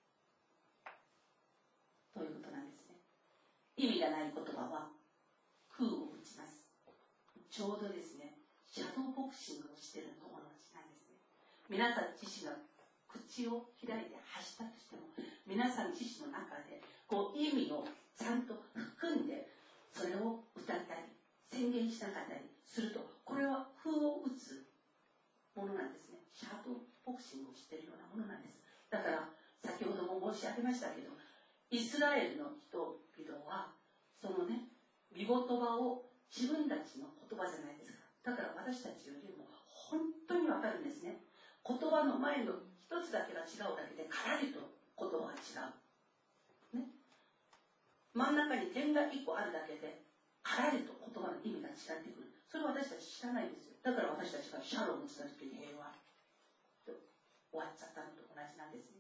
C: ということなんですね。意味がない言葉は空を打ちます。ちょうどですね、シャドーボクシングをしている友達なんですね。皆さん自身が口を開いて発したとしても、皆さん自身の中でこう意味をちゃんと含んでそれを歌ったり宣言しなかったりすると、これは風を打つものなんですね。シャドーボクシングをしているようなものなんです。だから先ほども申し上げましたけど、イスラエルの人々はそのね、御言葉を自分たちの言葉じゃないですか。だから私たちよりも本当にわかるんですね。言葉の前の一つだけが違うだけでからりと言葉が違う、ね、真ん中に点が一個あるだけでからりと言葉の意味が違ってくる。それを私たち知らないんですよ。だから私たちがシャロームした時に平和と終わっちゃったのと同じなんですね。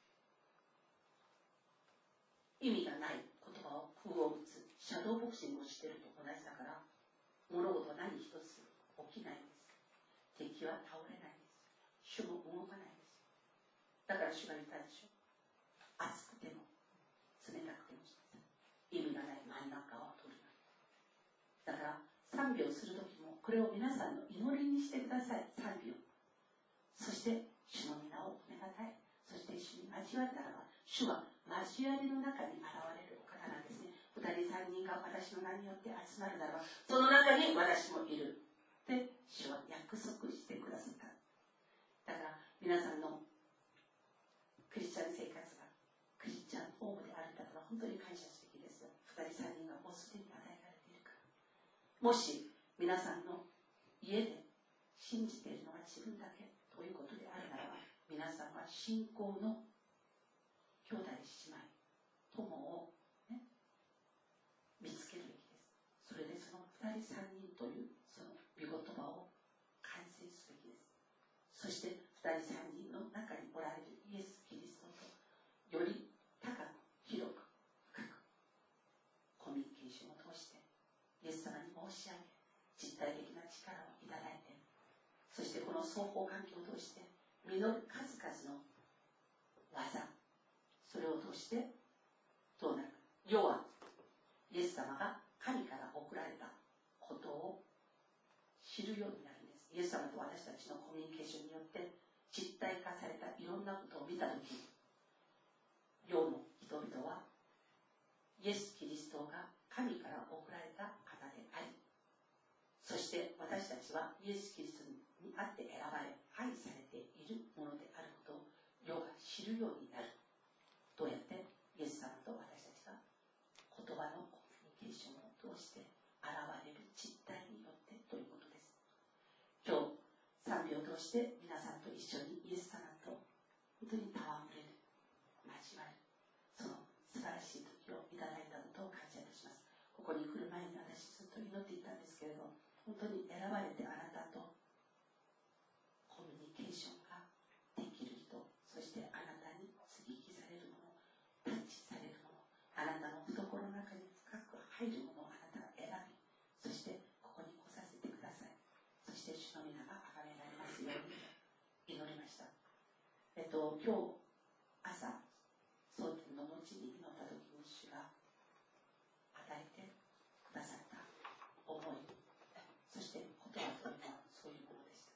C: 意味がない言葉を空を打つ、シャドーボクシングをしていると同じだから、物事は何一つ起きないんです。敵は倒れないんです。主も動かないんですよ。だから主が言ったでしょ。熱くても冷たくても意味がない真ん中を取る。だから賛美をするときもこれを皆さんの祈りにしてください。賛美を。そして主の皆を褒めたたえ、そして主に交わったらば、主は交わりの中に現れるお方なんですね。2人3人が私の名によって集まるならば、その中に私もいるって主は約束してくださった。だから皆さんのクリスチャン生活がクリスチャンホームであるんだから本当に感謝すべきですよ。2人3人がもうすでに与えられているから。もし皆さんの家で信じているのは自分だけということであるならば、皆さんは信仰の兄弟姉妹友を、ね、見つけるべきです。それでその2人3人というその御言葉を完成すべきです。そして2人3人の中におられるイエス・キリストとより高く広く深くコミュニケーションを通してイエス様に申し上げ、実体的な力をいただいて、そしてこの双方関係を通して実る数々の技、それを通してどうなるか。要はイエス様が神から送られたことを知るようになるんです。イエス様と私たちのコミュニケーションによって実体化されたいろんなことを見たとき、世の人々はイエス・キリストが神から送られた方であり、そして私たちはイエス・キリストにあって選ばれ愛されているものであることを世が知るようになる。どうやって？イエス様と私たちが言葉のコミュニケーションを通して現れる実体によってということです。今日賛美を通して皆さんと一緒にイエス様と本当に戯れる、交わる、その素晴らしい時をいただいたことを感謝いたします。ここに来る前に私ずっと祈っていたんですけれど、本当に選ばれてあなたとコミュニケーションができる人、そしてあなたに接ぎ木されるもの、タッチされるもの、あなたの懐の中に深く入るものをあなたが選び、そしてここに来させてください。そして主の皆が崇められますように祈りました。今日朝蒼天の後に祈った時に主が与えてくださった思い、そして言葉というのはそういうものでした。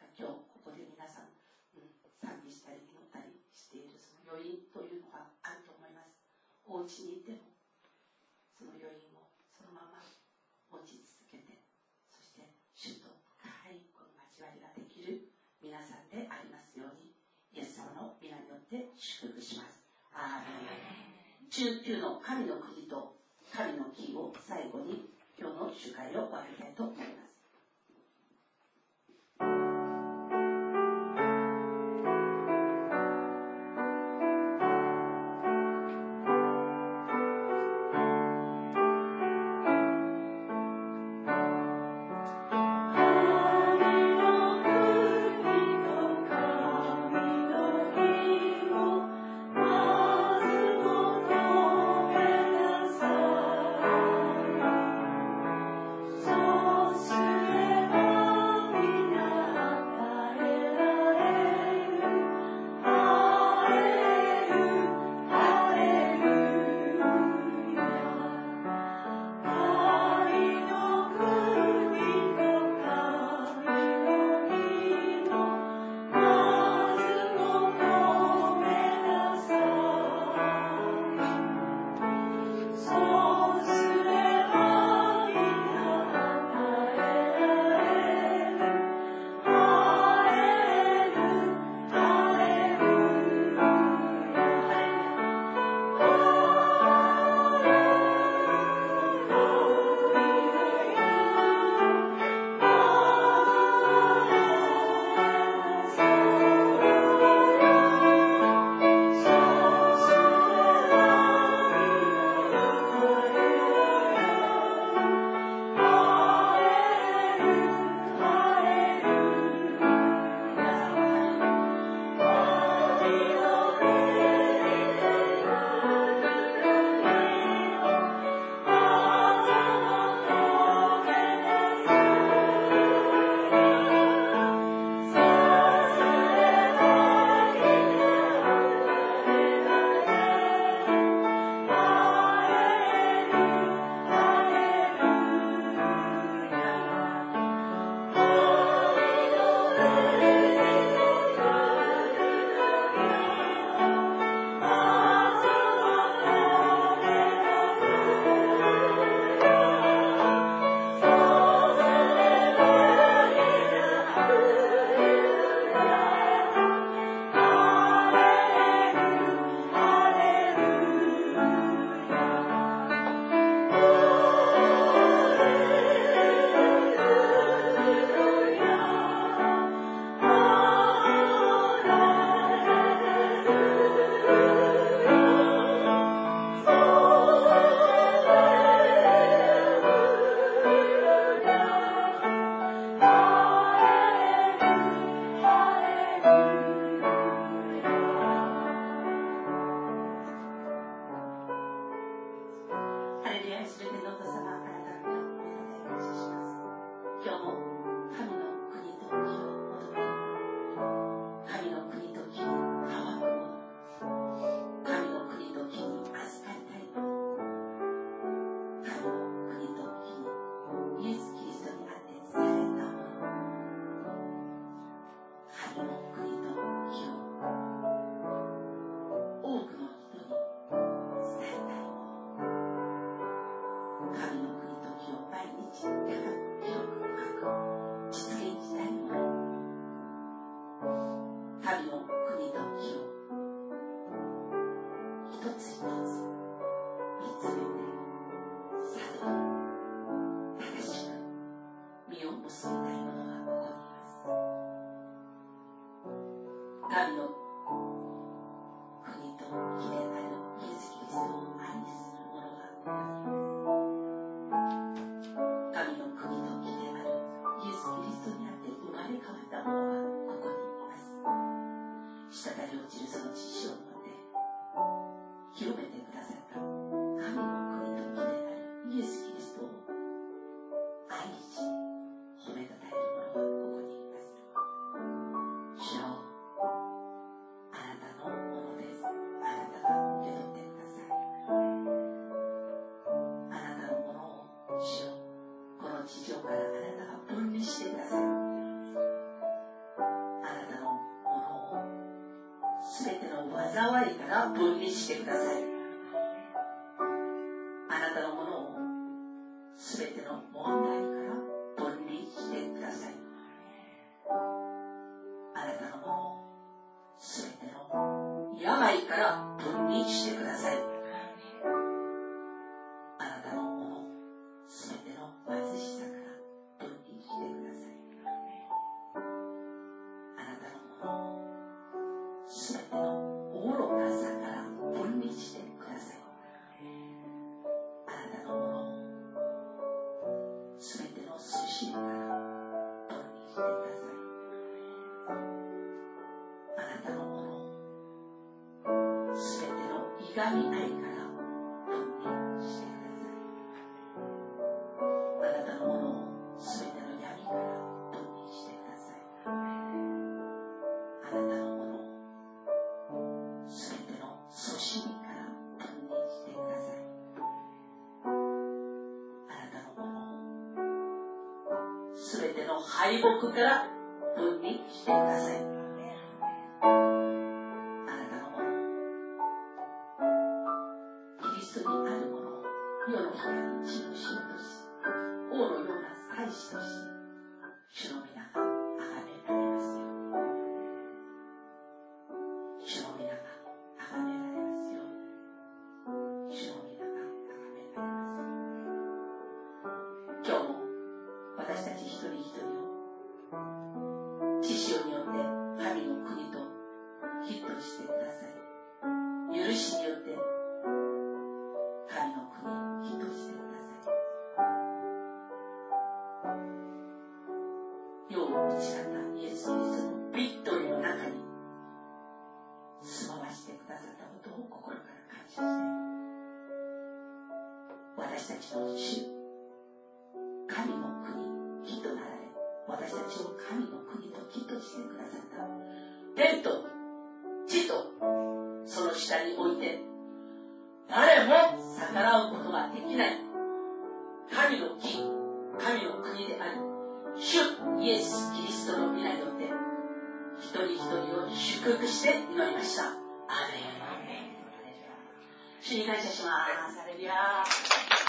C: 今日ここで皆さん、賛美したり祈ったりしているその余韻というのがあると思います。お家にいてもその余韻をそのまま持ち続けて、そして主と深いこの交わりができる皆さんでありますように、イエス様の皆によって祝福します。アーメン。19の神の国と神の義を最後に今日の主会を終わりたいと思います。 結びたい者はここにいます。神の国と義であるイエス・キリストを愛する者はここにいます。神の国と義であるイエス・キリストにあって生まれ変わった者はここにいます。滴り落ちるその知識を持って広めてくださった神の国と義であるイエス・キリストを愛し褒めたたえる者はここにいます。主よ、あなたのものです。あなたが受け取ってください。あなたのものを主よ、この地上からあなたが分離してください。あなたのものをすべての災いから分離してください。あなたのものをすべての問題から分離してください。あなたのものをすべての病から分離してください。あなたのものをすべての貧しさから分離してください。あなたのものをすべての愚かさから分離してください。あなたのものをすべての粗心から分離してください。あなたのものをすべてのいがみ合いから分離してください。あなたのものをすべての闇から分離してください。あなたのものをすべての粗心から分離してください。あなたのものをすべての敗北から分離してください。あなたのもの、キリストにあるものを世の光に地の塩とし、王のような祭司とし、主の皆が崇められますように。主の皆が崇められますように。主の皆が崇められますように。今日も私たち一人一人を知識によって神の国とヒットしてください。許しによって神の国ヒットしてください。世を打ち勝ったイエス・キリストのビクトリーの中に住まわしてくださったことを心から感謝して、私たちの主、神の国、義となられ、私たちを神の国と義としてくださった天と地とその下に置いて誰も逆らうことができない神の義、神の国である主イエス・キリストの皆によって一人一人を祝福して祈りました。アーメン。主に感謝します。ハレルヤ。